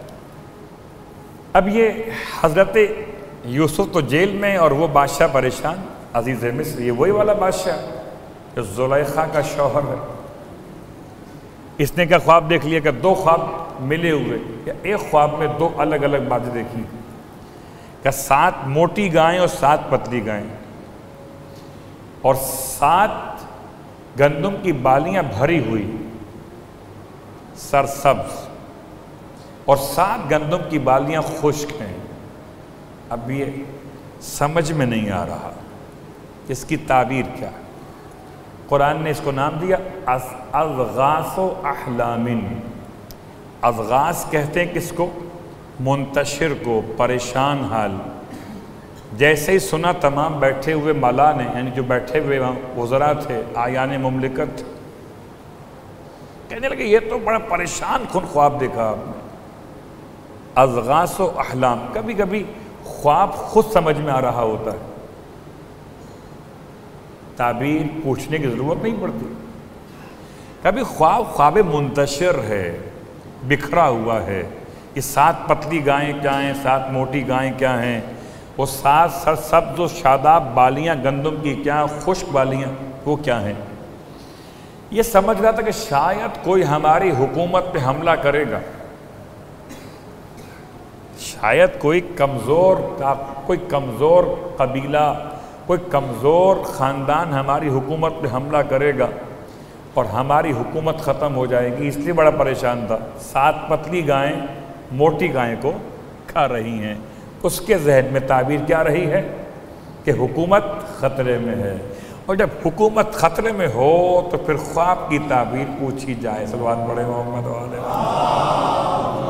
اب یہ حضرت یوسف تو جیل میں اور وہ بادشاہ پریشان، عزیز مصر یہ وہی والا بادشاہ جو زلیخا کا شوہر ہے۔ اس نے کیا خواب دیکھ لیا کہ دو خواب ملے ہوئے، یا ایک خواب میں دو الگ الگ باتیں دیکھی کہ سات موٹی گائیں اور سات پتلی گائیں، اور سات گندم کی بالیاں بھری ہوئی سرسبز، اور سات گندم کی بالیاں خشک ہیں۔ اب یہ سمجھ میں نہیں آ رہا اس کی تعبیر کیا ہے۔ قرآن نے اس کو نام دیا اضغاث و احلام۔ اضغاث کہتے ہیں کس کو؟ منتشر کو، پریشان حال، جیسے ہی سنا تمام بیٹھے ہوئے ملا نے، یعنی جو بیٹھے ہوئے وہاں وزراء تھے، آیان مملکت تھے، کہنے لگے یہ تو بڑا پریشان کن خواب دیکھا آپ نے۔ اضغاث و احلام، کبھی کبھی خواب خود سمجھ میں آ رہا ہوتا ہے، تعبیر پوچھنے کی ضرورت نہیں پڑتی۔ کبھی خواب خواب منتشر ہے، بکھرا ہوا ہے، یہ سات پتلی گائیں کیا ہیں، سات موٹی گائیں کیا ہیں، وہ سات سر سبز و شاداب بالیاں گندم کی کیا، خشک بالیاں وہ کیا ہیں۔ یہ سمجھ رہا تھا کہ شاید کوئی ہماری حکومت پہ حملہ کرے گا، شاید کوئی کمزور کوئی کمزور قبیلہ، کوئی کمزور خاندان ہماری حکومت پہ حملہ کرے گا اور ہماری حکومت ختم ہو جائے گی، اس لیے بڑا پریشان تھا۔ سات پتلی گائیں موٹی گائیں کو کھا رہی ہیں، اس کے ذہن میں تعبیر کیا رہی ہے کہ حکومت خطرے میں ہے، اور جب حکومت خطرے میں ہو تو پھر خواب کی تعبیر پوچھی جائے۔ صلوات پڑھے محمد علیہ وسلم۔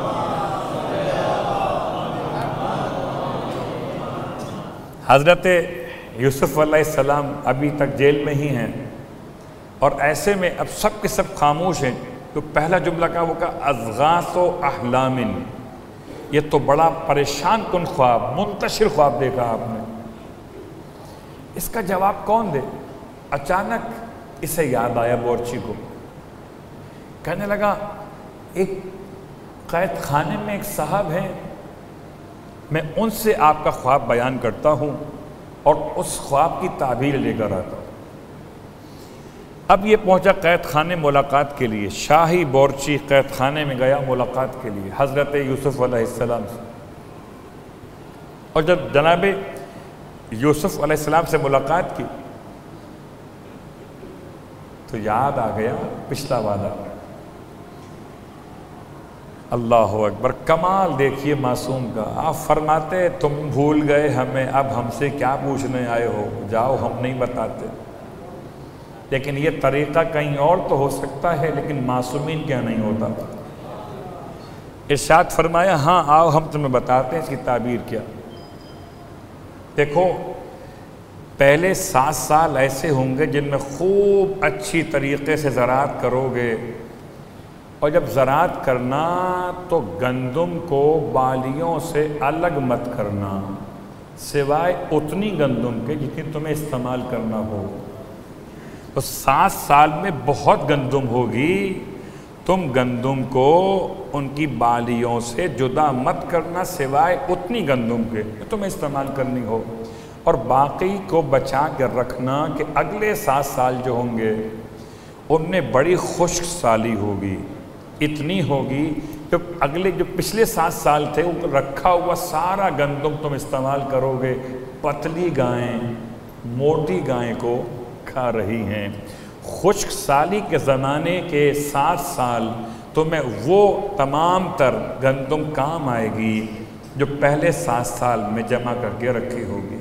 حضرت یوسف علیہ السلام ابھی تک جیل میں ہی ہیں، اور ایسے میں اب سب کے سب خاموش ہیں، تو پہلا جملہ کا وہ کہا اضغاث و احلام، یہ تو بڑا پریشان کن خواب، منتشر خواب دیکھا آپ نے، اس کا جواب کون دے؟ اچانک اسے یاد آیا بورچی کو، کہنے لگا ایک قید خانے میں ایک صاحب ہیں، میں ان سے آپ کا خواب بیان کرتا ہوں اور اس خواب کی تعبیر لے کر آتا ہوں۔ اب یہ پہنچا قید خانے ملاقات کے لیے، شاہی بورچی قید خانے میں گیا ملاقات کے لیے حضرت یوسف علیہ السلام سے، اور جب جناب یوسف علیہ السلام سے ملاقات کی تو یاد آ گیا پچھلا وعدہ۔ اللہ اکبر، کمال دیکھیے معصوم کا، آپ فرماتے تم بھول گئے ہمیں، اب ہم سے کیا پوچھنے آئے ہو، جاؤ ہم نہیں بتاتے۔ لیکن یہ طریقہ کہیں اور تو ہو سکتا ہے، لیکن معصومین کیا نہیں ہوتا۔ ارشاد فرمایا ہاں آؤ ہم تمہیں بتاتے ہیں اس کی تعبیر کیا۔ دیکھو پہلے سات سال ایسے ہوں گے جن میں خوب اچھی طریقے سے زراعت کرو گے، اور جب زراعت کرنا تو گندم کو بالیوں سے الگ مت کرنا، سوائے اتنی گندم کے جتنی تمہیں استعمال کرنا ہو۔ تو سات سال میں بہت گندم ہوگی، تم گندم کو ان کی بالیوں سے جدا مت کرنا سوائے اتنی گندم کے جو تمہیں استعمال کرنی ہو، اور باقی کو بچا کر رکھنا کہ اگلے سات سال جو ہوں گے ان میں بڑی خشک سالی ہوگی، اتنی ہوگی کہ اگلے جو پچھلے سات سال تھے وہ رکھا ہوا سارا گندم تم استعمال کرو گے، پتلی گائیں موٹی گائیں کو کھا رہی ہیں۔ خشک سالی کے زمانے کے سات سال تمہیں وہ تمام تر گندم کام آئے گی جو پہلے سات سال میں جمع کر کے رکھی ہوگی۔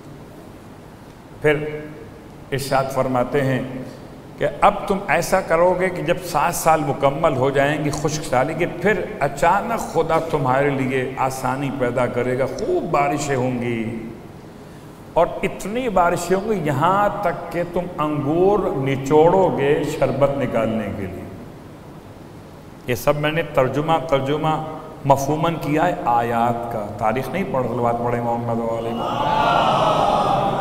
پھر ارشاد فرماتے ہیں کہ اب تم ایسا کرو گے کہ جب سات سال مکمل ہو جائیں گی خشک سالی کے، پھر اچانک خدا تمہارے لیے آسانی پیدا کرے گا، خوب بارشیں ہوں گی، اور اتنی بارشیں ہوں گی یہاں تک کہ تم انگور نچوڑو گے شربت نکالنے کے لیے۔ یہ سب میں نے ترجمہ ترجمہ مفہوماً کیا ہے آیات کا، تاریخ نہیں پڑھ، صلوات پڑھے محمد علیہ وسلم۔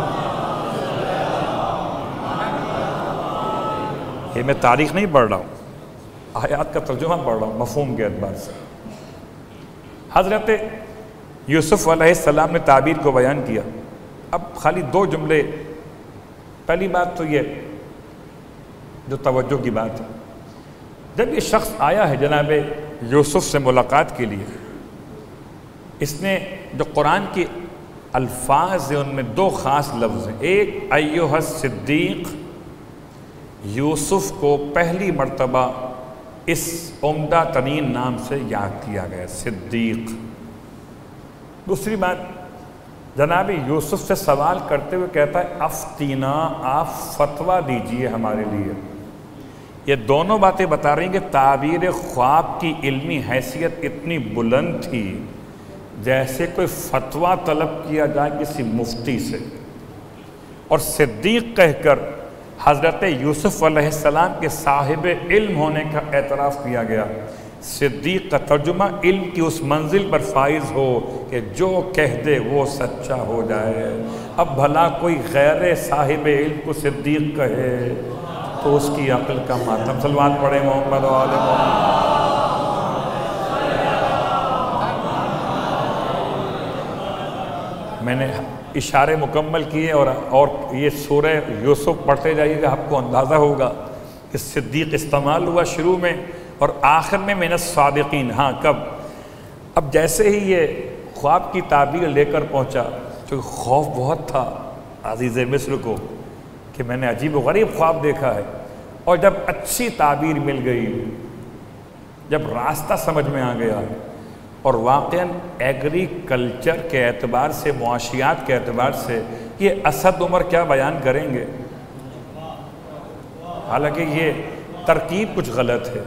یہ میں تاریخ نہیں پڑھ رہا ہوں، آیات کا ترجمہ پڑھ رہا ہوں مفہوم کے اعتبار سے۔ حضرت یوسف علیہ السلام نے تعبیر کو بیان کیا۔ اب خالی دو جملے، پہلی بات تو یہ جو توجہ کی بات ہے، جب یہ شخص آیا ہے جناب یوسف سے ملاقات کے لیے، اس نے جو قرآن کی الفاظ ہیں ان میں دو خاص لفظ ہیں، ایک ایھا الصدیق، یوسف کو پہلی مرتبہ اس عمدہ ترین نام سے یاد کیا گیا، صدیق۔ دوسری بات، جناب یوسف سے سوال کرتے ہوئے کہتا ہے افتینا، آپ فتویٰ دیجئے ہمارے لیے۔ یہ دونوں باتیں بتا رہی ہیں کہ تعبیر خواب کی علمی حیثیت اتنی بلند تھی جیسے کوئی فتویٰ طلب کیا جائے کسی مفتی سے، اور صدیق کہہ کر حضرت یوسف علیہ السلام کے صاحب علم ہونے کا اعتراف کیا گیا۔ صدیق کا ترجمہ علم کی اس منزل پر فائز ہو کہ جو کہہ دے وہ سچا ہو جائے۔ اب بھلا کوئی غیر صاحب علم کو صدیق کہے تو اس کی عقل کا ماتم۔ صلوات پڑھیں محمد و آل محمد۔ میں نے اشارے مکمل کیے، اور اور یہ سورہ یوسف پڑھتے جائیے گا، آپ کو اندازہ ہوگا کہ صدیق استعمال ہوا شروع میں اور آخر میں من الصادقین۔ ہاں کب؟ اب جیسے ہی یہ خواب کی تعبیر لے کر پہنچا، چونکہ خوف بہت تھا عزیز مصر کو کہ میں نے عجیب و غریب خواب دیکھا ہے، اور جب اچھی تعبیر مل گئی، جب راستہ سمجھ میں آ گیا، اور واقعاً ایگریکلچر کے اعتبار سے، معاشیات کے اعتبار سے یہ اسد عمر کیا بیان کریں گے، حالانکہ یہ ترکیب کچھ غلط ہے۔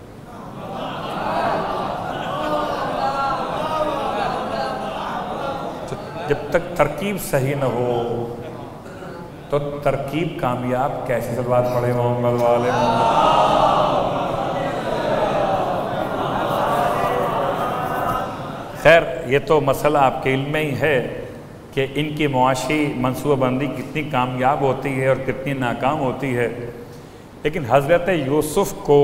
جب تک ترکیب صحیح نہ ہو تو ترکیب کامیاب کیسے؟ صلوات پڑھیں محمد و آل محمد۔ خیر، یہ تو مسئلہ آپ کے علم میں ہی ہے کہ ان کی معاشی منصوبہ بندی کتنی کامیاب ہوتی ہے اور کتنی ناکام ہوتی ہے، لیکن حضرت یوسف کو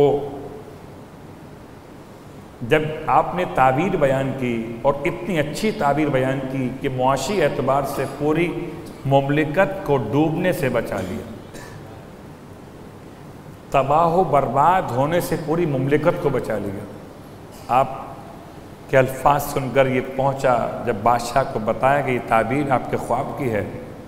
جب آپ نے تعبیر بیان کی، اور اتنی اچھی تعبیر بیان کی کہ معاشی اعتبار سے پوری مملکت کو ڈوبنے سے بچا لیا، تباہ و برباد ہونے سے پوری مملکت کو بچا لیا۔ آپ کے الفاظ سن کر یہ پہنچا، جب بادشاہ کو بتایا کہ یہ تعبیر آپ کے خواب کی ہے،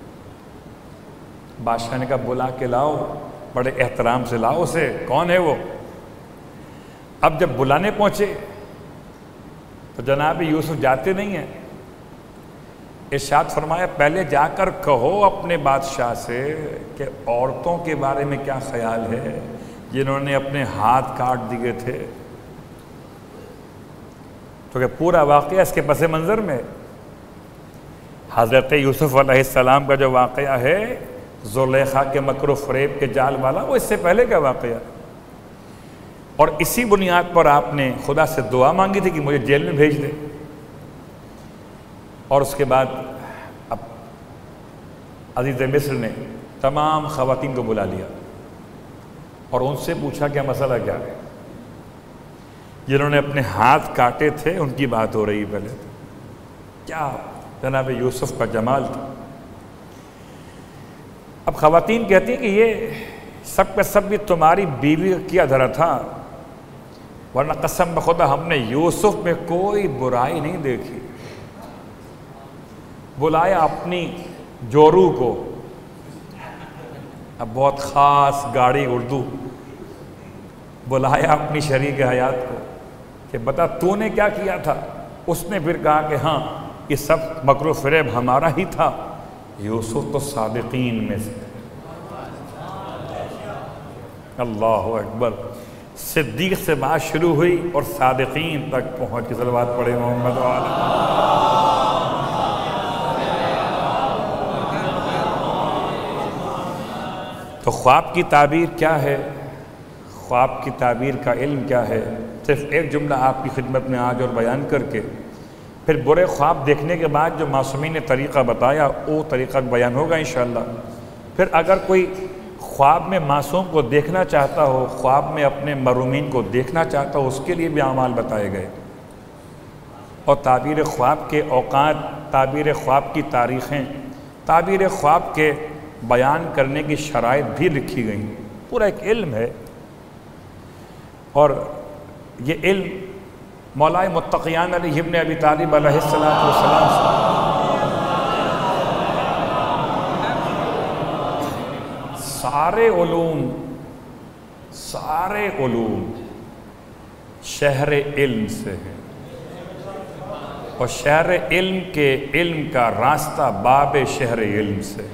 بادشاہ نے کہا بلا کے لاؤ، بڑے احترام سے لاؤ اسے، کون ہے وہ؟ اب جب بلانے پہنچے تو جناب یوسف جاتے نہیں ہیں، ارشاد فرمایا پہلے جا کر کہو اپنے بادشاہ سے کہ عورتوں کے بارے میں کیا خیال ہے جنہوں نے اپنے ہاتھ کاٹ دیے تھے۔ تو کہ پورا واقعہ اس کے پس منظر میں حضرت یوسف علیہ السلام کا جو واقعہ ہے زلیخا کے مکر و فریب کے جال والا، وہ اس سے پہلے کا واقعہ، اور اسی بنیاد پر آپ نے خدا سے دعا مانگی تھی کہ مجھے جیل میں بھیج دے۔ اور اس کے بعد اب عزیز مصر نے تمام خواتین کو بلا لیا اور ان سے پوچھا کہ مسئلہ کیا ہے، جنہوں نے اپنے ہاتھ کاٹے تھے ان کی بات ہو رہی پہلے، کیا جناب یوسف کا جمال تھا۔ اب خواتین کہتی ہیں کہ یہ سب کا سب بھی تمہاری بیوی کا کیا دھرا تھا، ورنہ قسم بخدا ہم نے یوسف میں کوئی برائی نہیں دیکھی۔ بلایا اپنی جورو کو، اب بہت خاص گاڑی اردو، بلایا اپنی شریک حیات کو کہ بتا تو نے کیا کیا تھا۔ اس نے پھر کہا کہ ہاں یہ سب مکر و فریب ہمارا ہی تھا۔ یوسف تو صادقین میں سے، اللہ اکبر، صدیق سے بات شروع ہوئی اور صادقین تک پہنچ کے صلوات پڑھے محمد و آل۔ تو خواب کی تعبیر کیا ہے، خواب کی تعبیر کا علم کیا ہے، صرف ایک جملہ آپ کی خدمت میں آج اور بیان کر کے پھر برے خواب دیکھنے کے بعد جو معصومین نے طریقہ بتایا وہ طریقہ بیان ہوگا انشاءاللہ۔ پھر اگر کوئی خواب میں معصوم کو دیکھنا چاہتا ہو، خواب میں اپنے محرومین کو دیکھنا چاہتا ہو، اس کے لیے بھی اعمال بتائے گئے، اور تعبیر خواب کے اوقات، تعبیر خواب کی تاریخیں، تعبیر خواب کے بیان کرنے کی شرائط بھی لکھی گئیں۔ پورا ایک علم ہے، اور یہ علم مولا متقیان علی ابن ابی طالب علیہ السلام سے سارے علوم سارے علوم شہر علم سے ہیں، اور شہر علم کے علم کا راستہ باب شہر علم سے،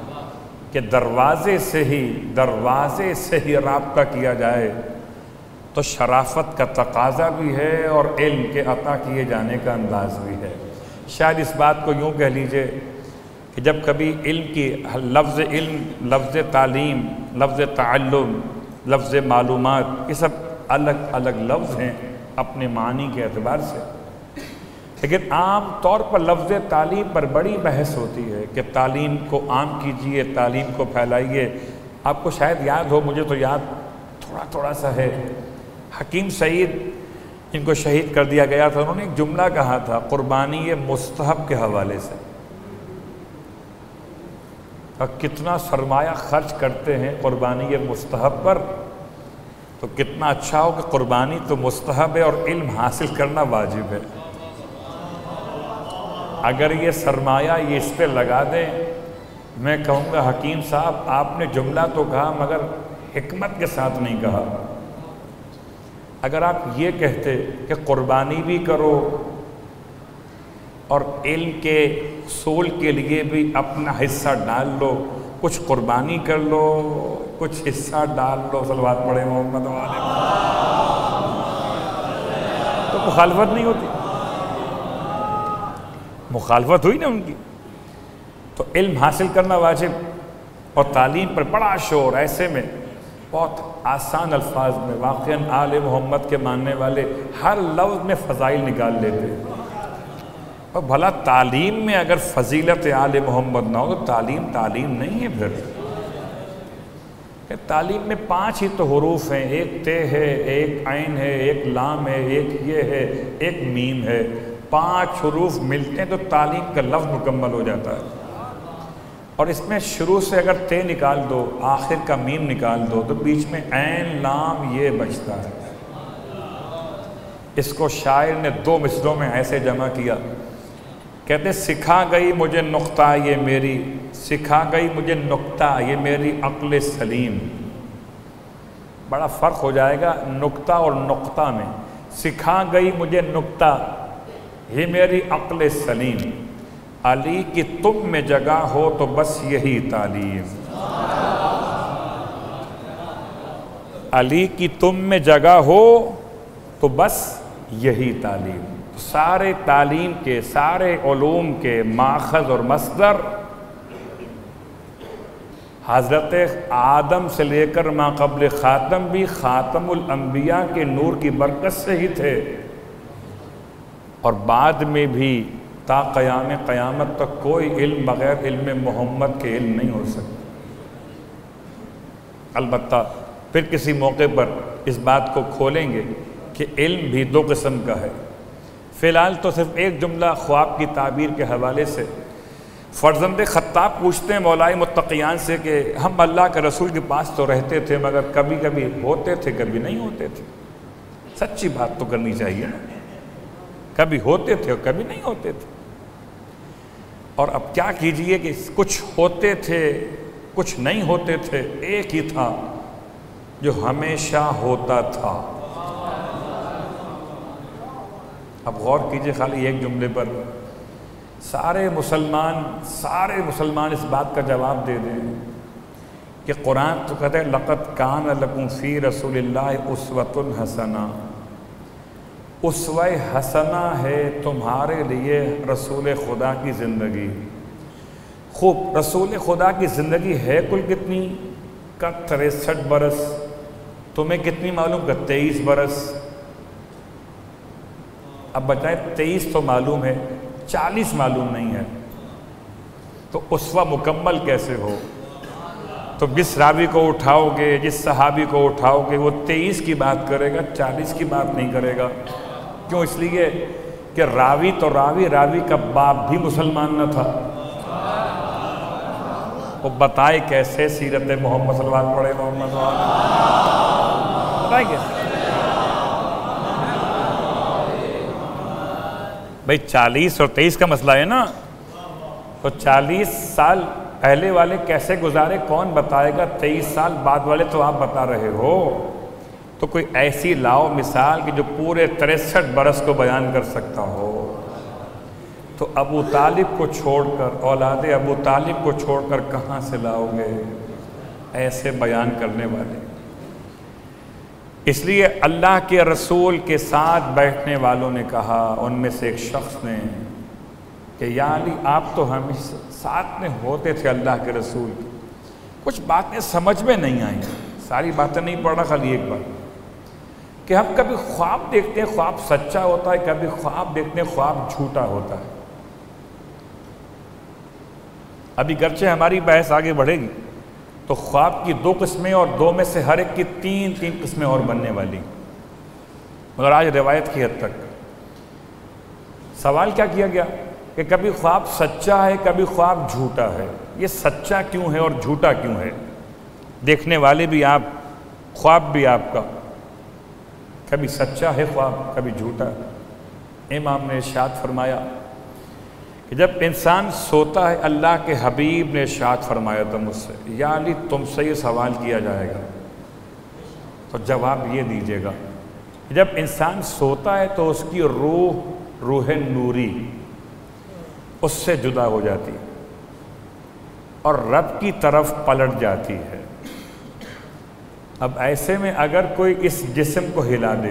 کہ دروازے سے ہی دروازے سے ہی رابطہ کیا جائے تو شرافت کا تقاضا بھی ہے اور علم کے عطا کیے جانے کا انداز بھی ہے۔ شاید اس بات کو یوں کہہ لیجئے کہ جب کبھی علم کی لفظ علم، لفظ تعلیم، لفظ تعلم، لفظ معلومات، یہ سب الگ الگ لفظ ہیں اپنے معنی کے اعتبار سے، لیکن عام طور پر لفظ تعلیم پر بڑی بحث ہوتی ہے کہ تعلیم کو عام کیجئے، تعلیم کو پھیلائیے۔ آپ کو شاید یاد ہو، مجھے تو یاد تھوڑا تھوڑا سا ہے، حکیم سعید جن کو شہید کر دیا گیا تھا، انہوں نے ایک جملہ کہا تھا قربانی مستحب کے حوالے سے، اور کتنا سرمایہ خرچ کرتے ہیں قربانی مستحب پر، تو کتنا اچھا ہو کہ قربانی تو مستحب ہے اور علم حاصل کرنا واجب ہے۔ اگر یہ سرمایہ یہ اس پہ لگا دیں، میں کہوں گا حکیم صاحب آپ نے جملہ تو کہا مگر حکمت کے ساتھ نہیں کہا۔ اگر آپ یہ کہتے کہ قربانی بھی کرو اور علم کے حصول کے لیے بھی اپنا حصہ ڈال لو، کچھ قربانی کر لو، کچھ حصہ ڈال لو، صلوات پڑھے محمد والے، تو مخالفت نہیں ہوتی، مخالفت ہوئی نا ان کی۔ تو علم حاصل کرنا واجب، اور تعلیم پر بڑا شور، ایسے میں بہت آسان الفاظ میں واقعاً آل محمد کے ماننے والے ہر لفظ میں فضائل نکال لیتے، اور بھلا تعلیم میں اگر فضیلت آل محمد نہ ہو تو تعلیم تعلیم نہیں ہے۔ پھر کہ تعلیم میں پانچ ہی تو حروف ہیں، ایک تے ہے، ایک عین ہے، ایک لام ہے، ایک یہ ہے، ایک میم ہے، پانچ حروف ملتے ہیں تو تعلیم کا لفظ مکمل ہو جاتا ہے۔ اور اس میں شروع سے اگر تے نکال دو، آخر کا میم نکال دو، تو بیچ میں عین لام یہ بچتا ہے۔ اس کو شاعر نے دو مصروں میں ایسے جمع کیا، کہتے سکھا گئی مجھے نقطہ یہ میری، سکھا گئی مجھے نقطہ یہ میری عقل سلیم۔ بڑا فرق ہو جائے گا نقطہ اور نقطہ میں۔ سکھا گئی مجھے نقطہ یہ میری عقل سلیم، علی کی تم میں جگہ ہو تو بس یہی تعلیم، علی کی تم میں جگہ ہو تو بس یہی تعلیم۔ سارے تعلیم کے، سارے علوم کے ماخذ اور مصدر حضرت آدم سے لے کر ما قبل خاتم بھی خاتم الانبیاء کے نور کی برکت سے ہی تھے، اور بعد میں بھی تا قیام قیامت تک کوئی علم بغیر علم محمد کے علم نہیں ہو سکتا۔ البتہ پھر کسی موقع پر اس بات کو کھولیں گے کہ علم بھی دو قسم کا ہے۔ فی الحال تو صرف ایک جملہ خواب کی تعبیر کے حوالے سے، فرزند خطاب پوچھتے ہیں مولائے متقیان سے کہ ہم اللہ کے رسول کے پاس تو رہتے تھے مگر کبھی کبھی ہوتے تھے کبھی نہیں ہوتے تھے۔ سچی بات تو کرنی چاہیے نا، کبھی ہوتے تھے اور کبھی نہیں ہوتے تھے۔ اور اب کیا کیجئے کہ کچھ ہوتے تھے کچھ نہیں ہوتے تھے، ایک ہی تھا جو ہمیشہ ہوتا تھا۔ اب غور کیجئے خالی ایک جملے پر، سارے مسلمان سارے مسلمان اس بات کا جواب دے دیں کہ قرآن تو کہتے ہیں لَقَدْ كَانَ لَكُمْ فِي رَسُولِ اللَّهِ أُسْوَةٌ حَسَنَةٌ، اسوہ حسنہ ہے تمہارے لیے رسول خدا کی زندگی۔ خوب، رسول خدا کی زندگی ہے کل کتنی؟ کا تریسٹھ برس۔ تمہیں کتنی معلوم؟ کا تیئیس برس۔ اب بتائیں تیئیس تو معلوم ہے، چالیس معلوم نہیں ہے، تو اسوہ مکمل کیسے ہو؟ تو جس راوی کو اٹھاؤ گے، جس صحابی کو اٹھاؤ گے، وہ تیئیس کی بات کرے گا، چالیس کی بات نہیں کرے گا۔ کیوں؟ اس لیے کہ راوی تو راوی راوی کا باپ بھی مسلمان نہ تھا، وہ بتائے کیسے سیرت محمد صلی اللہ علیہ وسلم پڑھے محمد صلی اللہ علیہ وسلم بتائیں گے بھائی چالیس اور تیئیس کا مسئلہ ہے نا، تو چالیس سال پہلے والے کیسے گزارے کون بتائے گا؟ تیئیس سال بعد والے تو آپ بتا رہے ہو، تو کوئی ایسی لاؤ مثال کہ جو پورے تریسٹھ برس کو بیان کر سکتا ہو۔ تو ابو طالب کو چھوڑ کر، اولاد ابو طالب کو چھوڑ کر کہاں سے لاؤ گے ایسے بیان کرنے والے؟ اس لیے اللہ کے رسول کے ساتھ بیٹھنے والوں نے کہا، ان میں سے ایک شخص نے، کہ یا علی آپ تو ہمیشہ ساتھ میں ہوتے تھے اللہ کے رسول کے، کچھ باتیں سمجھ میں نہیں آئیں، ساری باتیں نہیں پڑھ رہا، خالی ایک بات کہ ہم کبھی خواب دیکھتے ہیں خواب سچا ہوتا ہے، کبھی خواب دیکھتے ہیں خواب جھوٹا ہوتا ہے۔ ابھی گرچہ ہماری بحث آگے بڑھے گی تو خواب کی دو قسمیں اور دو میں سے ہر ایک کی تین تین قسمیں اور بننے والی، مگر آج روایت کی حد تک سوال کیا کیا گیا کہ کبھی خواب سچا ہے کبھی خواب جھوٹا ہے، یہ سچا کیوں ہے اور جھوٹا کیوں ہے؟ دیکھنے والے بھی آپ، خواب بھی آپ کا، کبھی سچا ہے خواب کبھی جھوٹا۔ امام نے ارشاد فرمایا کہ جب انسان سوتا ہے، اللہ کے حبیب نے ارشاد فرمایا تھا مجھ سے، یا علی تم سے یہ سوال کیا جائے گا تو جواب یہ دیجیے گا، جب انسان سوتا ہے تو اس کی روح، روح نوری اس سے جدا ہو جاتی ہے اور رب کی طرف پلٹ جاتی ہے۔ اب ایسے میں اگر کوئی اس جسم کو ہلا دے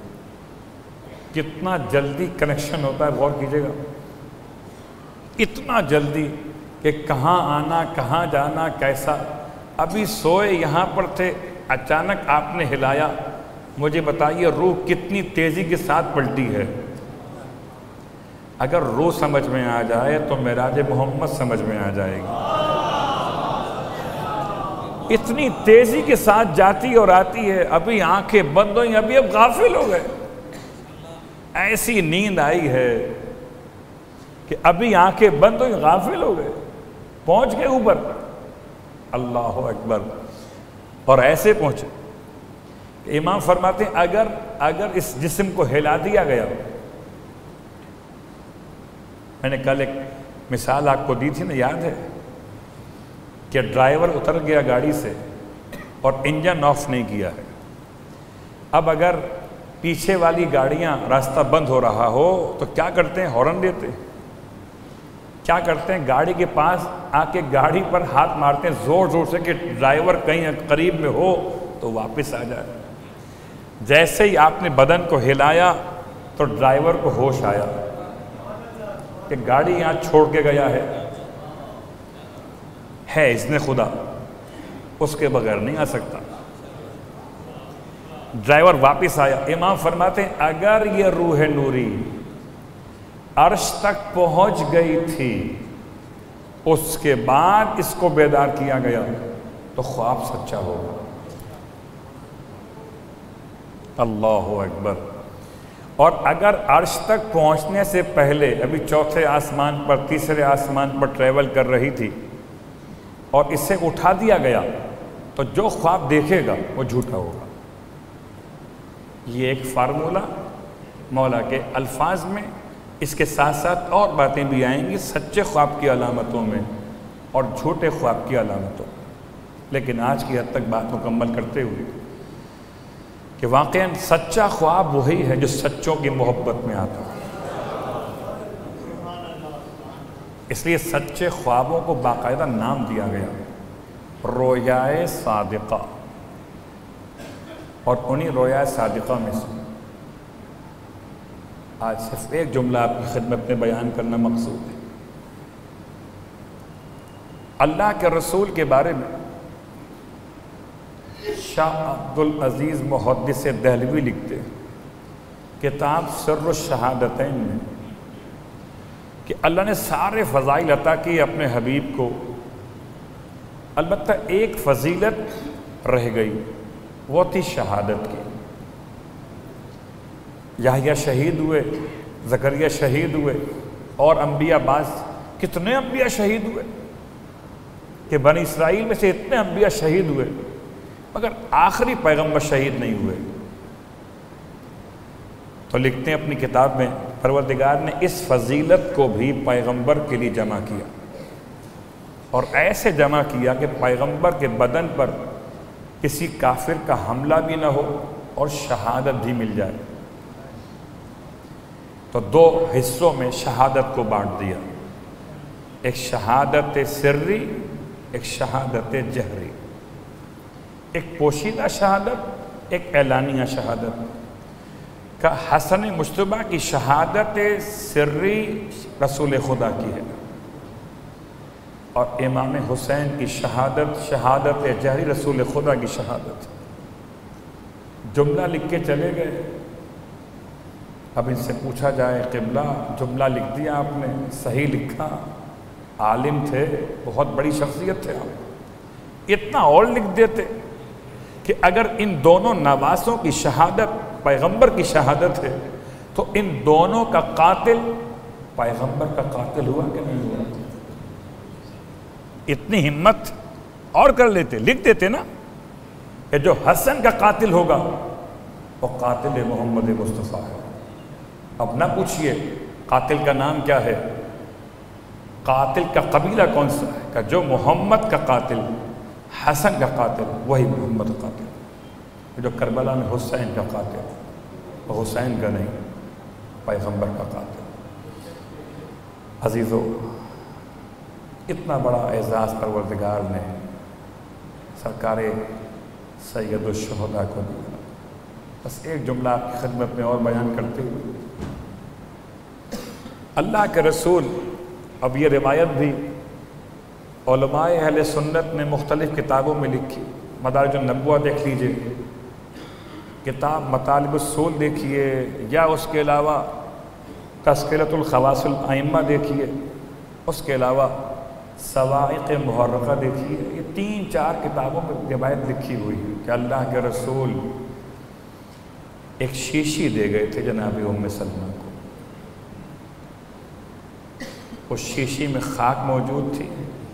کتنا جلدی کنیکشن ہوتا ہے، غور کیجیے گا، اتنا جلدی کہ کہاں آنا کہاں جانا کیسا۔ ابھی سوئے یہاں پر تھے، اچانک آپ نے ہلایا، مجھے بتائیے روح کتنی تیزی کے ساتھ پلٹی ہے۔ اگر روح سمجھ میں آ جائے تو معراج محمد سمجھ میں آ جائے گی، اتنی تیزی کے ساتھ جاتی اور آتی ہے۔ ابھی آنکھیں بند ہوئیں، ابھی اب غافل ہو گئے، ایسی نیند آئی ہے کہ ابھی آنکھیں بند ہوئیں غافل ہو گئے، پہنچ گئے اوپر، اللہ اکبر، اور ایسے پہنچے کہ امام فرماتے ہیں اگر اگر اس جسم کو ہلا دیا گیا، میں نے کل ایک مثال آپ کو دی تھی نا، یاد ہے کہ ڈرائیور اتر گیا گاڑی سے اور انجن آف نہیں کیا ہے، اب اگر پیچھے والی گاڑیاں راستہ بند ہو رہا ہو تو کیا کرتے ہیں؟ ہارن دیتے ہیں، کیا کرتے ہیں؟ گاڑی کے پاس آ کے گاڑی پر ہاتھ مارتے ہیں زور زور سے کہ ڈرائیور کہیں قریب میں ہو تو واپس آ جائے۔ جیسے ہی آپ نے بدن کو ہلایا تو ڈرائیور کو ہوش آیا کہ گاڑی یہاں چھوڑ کے گیا ہے، ہے اذن خدا، اس کے بغیر نہیں آ سکتا۔ ڈرائیور واپس آیا، امام فرماتے ہیں اگر یہ روح نوری عرش تک پہنچ گئی تھی، اس کے بعد اس کو بیدار کیا گیا تو خواب سچا ہوگا۔ اللہ اکبر۔ اور اگر عرش تک پہنچنے سے پہلے ابھی چوتھے آسمان پر، تیسرے آسمان پر ٹریول کر رہی تھی اور اسے اٹھا دیا گیا تو جو خواب دیکھے گا وہ جھوٹا ہوگا۔ یہ ایک فارمولہ مولا کے الفاظ میں، اس کے ساتھ ساتھ اور باتیں بھی آئیں گی سچے خواب کی علامتوں میں اور جھوٹے خواب کی علامتوں میں، لیکن آج کی حد تک بات مکمل کرتے ہوئے کہ واقعاً سچا خواب وہی ہے جو سچوں کی محبت میں آتا ہے۔ اس لیے سچے خوابوں کو باقاعدہ نام دیا گیا رویائے صادقہ، اور انہی رویائے صادقہ میں سے آج صرف ایک جملہ آپ کی خدمت میں بیان کرنا مقصود ہے۔ اللہ کے رسول کے بارے میں شاہ عبدالعزیز محدث دہلوی لکھتے ہیں کتاب سر الشہادتین میں کہ اللہ نے سارے فضائل عطا کیے اپنے حبیب کو، البتہ ایک فضیلت رہ گئی، وہ تھی شہادت کی۔ یحییٰ شہید ہوئے، زکریا شہید ہوئے، اور انبیاء بعض کتنے انبیاء شہید ہوئے کہ بنی اسرائیل میں سے اتنے انبیاء شہید ہوئے، مگر آخری پیغمبر شہید نہیں ہوئے۔ تو لکھتے ہیں اپنی کتاب میں پروردگار نے اس فضیلت کو بھی پیغمبر کے لیے جمع کیا، اور ایسے جمع کیا کہ پیغمبر کے بدن پر کسی کافر کا حملہ بھی نہ ہو اور شہادت بھی مل جائے۔ تو دو حصوں میں شہادت کو بانٹ دیا، ایک شہادت سری، ایک شہادت جہری، ایک پوشیدہ شہادت ایک اعلانیہ شہادت کا حسن مجتبیٰ کی شہادت سری رسول خدا کی ہے، اور امام حسین کی شہادت شہادت جہری رسول خدا کی شہادت۔ جملہ لکھ کے چلے گئے۔ اب ان سے پوچھا جائے قبلہ جملہ لکھ دیا آپ نے، صحیح لکھا، عالم تھے، بہت بڑی شخصیت تھے آپ، اتنا اور لکھ دیتے کہ اگر ان دونوں نواسوں کی شہادت پیغمبر کی شہادت ہے تو ان دونوں کا قاتل پیغمبر کا قاتل ہوا کہ نہیں ہوا؟ اتنی ہمت اور کر لیتے، لکھ دیتے نا کہ جو حسن کا قاتل ہوگا وہ قاتل محمد مصطفیٰ ہے۔ اب نہ پوچھئے قاتل کا نام کیا ہے، قاتل کا قبیلہ کون سا ہے، کہ جو محمد کا قاتل، حسن کا قاتل، وہی محمد کا قاتل۔ جو کربلا میں حسین کا قاتل، وہ حسین کا نہیں، پیغمبر کا قاتل۔ عزیزو، اتنا بڑا اعزاز پروردگار نے سرکار سید الشہداء کو دیا۔ بس ایک جملہ آپ کی خدمت میں اور بیان کرتے ہوئے، اللہ کے رسول، اب یہ روایت بھی علماء اہل سنت نے مختلف کتابوں میں لکھی، مدارج النبوہ دیکھ لیجئے، کتاب مطالب الصول دیکھیے، یا اس کے علاوہ تذکرۃ الخواص الائمہ دیکھیے، اس کے علاوہ صواعق محرقہ دیکھیے، یہ تین چار کتابوں میں روایت لکھی ہوئی ہے کہ اللہ کے رسول ایک شیشی دے گئے تھے جناب ام سلمہ کو، اس شیشی میں خاک موجود تھی،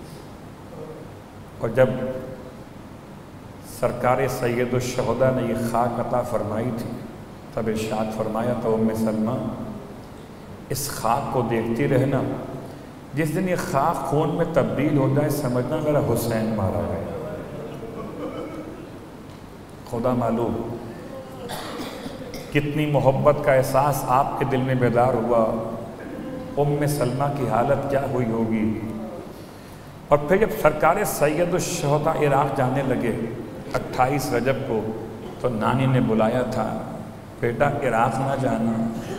اور جب سرکار سید الشہداء نے یہ خاک عطا فرمائی تھی تب ارشاد فرمایا تھا ام سلمہ اس خاک کو دیکھتی رہنا، جس دن یہ خاک خون میں تبدیل ہو جائے سمجھنا میرا حسین مارا گیا۔ خدا معلوم کتنی محبت کا احساس آپ کے دل میں بیدار ہوا، ام سلمہ کی حالت کیا ہوئی ہوگی۔ اور پھر جب سرکار سید الشہداء عراق جانے لگے اٹھائیس رجب کو، تو نانی نے بلایا تھا، بیٹا عراق نہ جانا،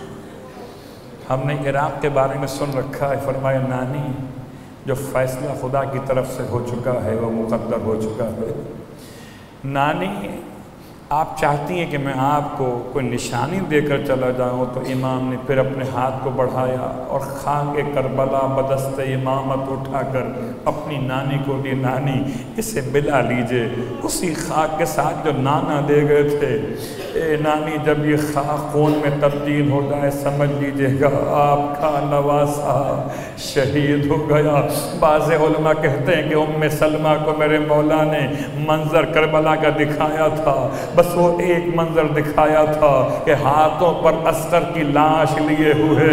ہم نے عراق کے بارے میں سن رکھا ہے۔ فرمایا نانی جو فیصلہ خدا کی طرف سے ہو چکا ہے وہ مقدر ہو چکا ہے۔ نانی آپ چاہتی ہیں کہ میں آپ کو کوئی نشانی دے کر چلا جاؤں، تو امام نے پھر اپنے ہاتھ کو بڑھایا اور خاک کربلا بدست امامت اٹھا کر اپنی نانی کو دی، نانی اسے ملا لیجئے اسی خاک کے ساتھ جو نانا دے گئے تھے۔ اے نانی جب یہ خاک خون میں تبدیل ہو جائے سمجھ لیجئے گا آپ کا نواسا شہید ہو گیا۔ بعض علماء کہتے ہیں کہ ام سلمہ کو میرے مولا نے منظر کربلا کا دکھایا تھا، بس وہ ایک منظر دکھایا تھا کہ ہاتھوں پر اصغر کی لاش لیے ہوئے،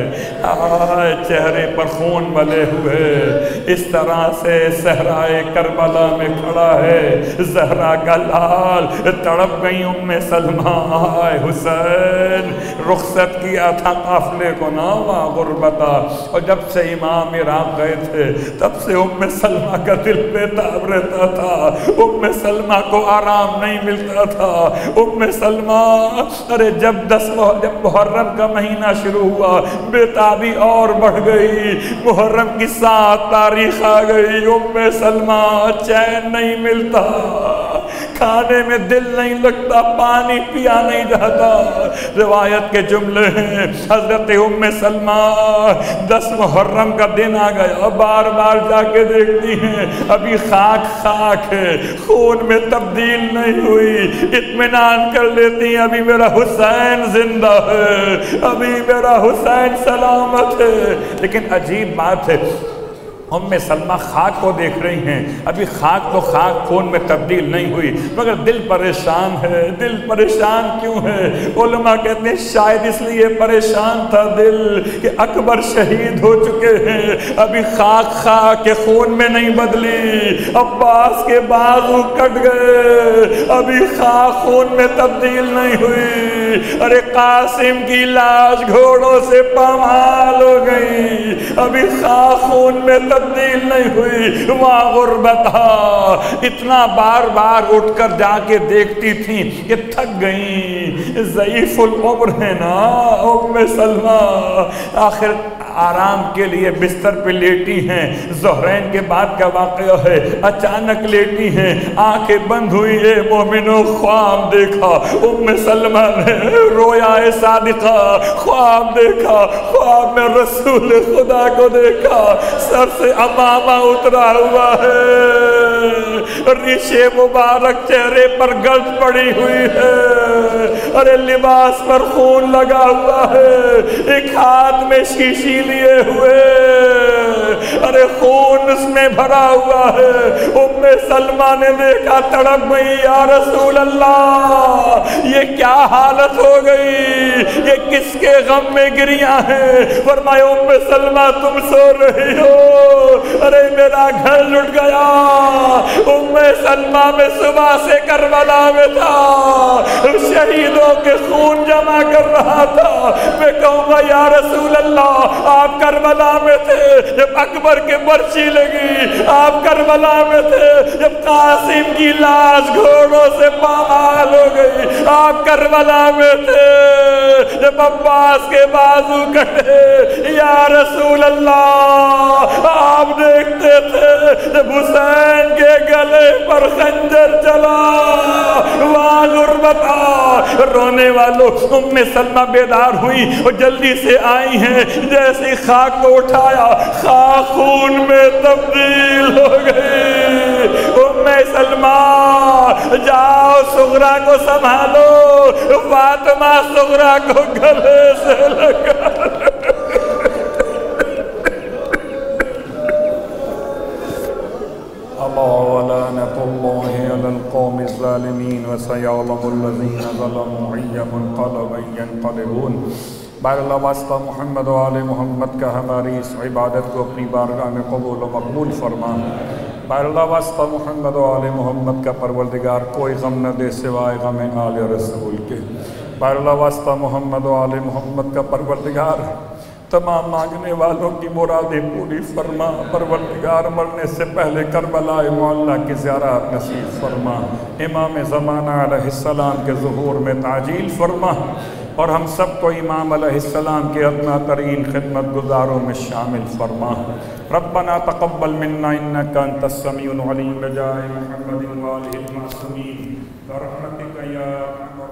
آئے چہرے پر خون ملے ہوئے، اس طرح سے صحرائے کربلا میں کھڑا ہے زہرا کا لال۔ تڑپ گئی ام سلمہ، آئے حسین رخصت کیا تھا قافلے کو ناوا غربتا، اور جب سے امام عراق گئے تھے تب سے ام سلمہ کا دل بے تاب رہتا تھا، ام سلمہ کو آرام نہیں ملتا تھا۔ ام سلمہ ارے جب دس جب محرم کا مہینہ شروع ہوا بے تابی اور بڑھ گئی، محرم کی سات تاریخ آ گئی، ام سلمہ چین نہیں ملتا، کھانے میں دل نہیں لگتا، پانی پیا نہیں جاتا۔ روایت کے جملے ہیں حضرت ام سلمہ دس محرم کا دن آ گیا، بار بار جا کے دیکھتی ہیں ابھی خاک خاک ہے، خون میں تبدیل نہیں ہوئی، اطمینان کر لیتی ہیں ابھی میرا حسین زندہ ہے، ابھی میرا حسین سلامت ہے۔ لیکن عجیب بات ہے، ام سلمہ خاک کو دیکھ رہی ہیں، ابھی خاک تو خاک خون میں تبدیل نہیں ہوئی، مگر دل پریشان ہے۔ دل پریشان کیوں ہے؟ علماء کہتے ہیں شاید اس لیے پریشان تھا دل کہ اکبر شہید ہو چکے ہیں، ابھی خاک خاک کے خون میں نہیں بدلی، عباس کے بازو کٹ گئے، ابھی خاک خون میں تبدیل نہیں ہوئی، ارے قاسم کی لاش گھوڑوں سے پامال ہو گئی، ابھی خاک خون میں تبدیل نہیں ہوئی، وہاں غربت ہے۔ اتنا بار بار اٹھ کر جا کے دیکھتی تھیں کہ تھک گئیں، ضعیف العمر ہے نا ام سلمہ، آخر آرام کے لیے بستر پہ لیٹی ہیں، ظہرین کے بعد کا واقعہ ہے، اچانک لیٹی ہیں، آنکھیں بند ہوئی، اے مومنو خواب دیکھا، ام سلمہ نے رویا اے صادقہ، خواب دیکھا، خواب میں رسول خدا کو دیکھا، سر سے امامہ اترا ہوا ہے، ریشے مبارک چہرے پر گرد پڑی ہوئی ہے، ارے لباس پر خون لگا ہوا ہے، ایک ہاتھ میں شیشی لیے ہوئے، ارے خون اس میں بھرا ہوا ہے۔ ام سلمہ نے دیکھا، تڑپ گئی، یا رسول اللہ یہ کیا حالت ہو گئی، یہ کس کے غم میں گریاں ہیں؟ فرمایا ام سلمہ تم سو رہی ہو، ارے میرا گھر لٹ گیا۔ ام سلمہ میں صبح سے کربلا میں تھا، شہیدوں کے خون جمع کر رہا تھا، میں کہوں گا یا رسول اللہ آپ کربلا میں تھے جب اکبر کے برچی لگی، آپ کربلا میں تھے جب قاسم کی لاش گھوڑوں سے پامال ہو گئی، آپ کربلا میں تھے جب عباس کے بازو کٹے، یا رسول اللہ آپ دیکھتے تھے جب حسین کے گلے پر خنجر چلا، وہاں غربت آ، رونے والوں ام سلمہ بیدار ہوئی اور جلدی سے آئی ہیں، جیسے خاک کو اٹھایا خاک خون میں تبدیل ہو گئی۔ ام سلمہ جاؤ صغرا کو سنبھالو، فاطمہ صغرا کو گلے سے لگا۔ ولعنة الله على القوم الظالمين وسيعلم الذين ظلموا أي منقلب ينقلبون۔ بار اللہ واسطہ محمد و آل محمد کا ہماری اس عبادت کو اپنی بارگاہ میں قبول و مقبول فرما۔ بار اللہ واسطہ محمد و آل محمد کا پروردگار کوئی غم نہ دے سوائے غم آل رسول کے۔ بار اللہ واسطہ محمد و آل محمد کا پروردگار تمام مانگنے والوں کی مرادیں پوری فرما۔ پروردگار مرنے سے پہلے کربلا معلیٰ کی زیارت نصیب فرما۔ امام زمانہ علیہ السلام کے ظہور میں تعجیل فرما، اور ہم سب کو امام علیہ السلام کے ادنا ترین خدمت گزاروں میں شامل فرما۔ ربنا تقبل منا انک انت السمیع العلیم بجاہ محمد وآلہ المعصومین برحمتک یا ارحم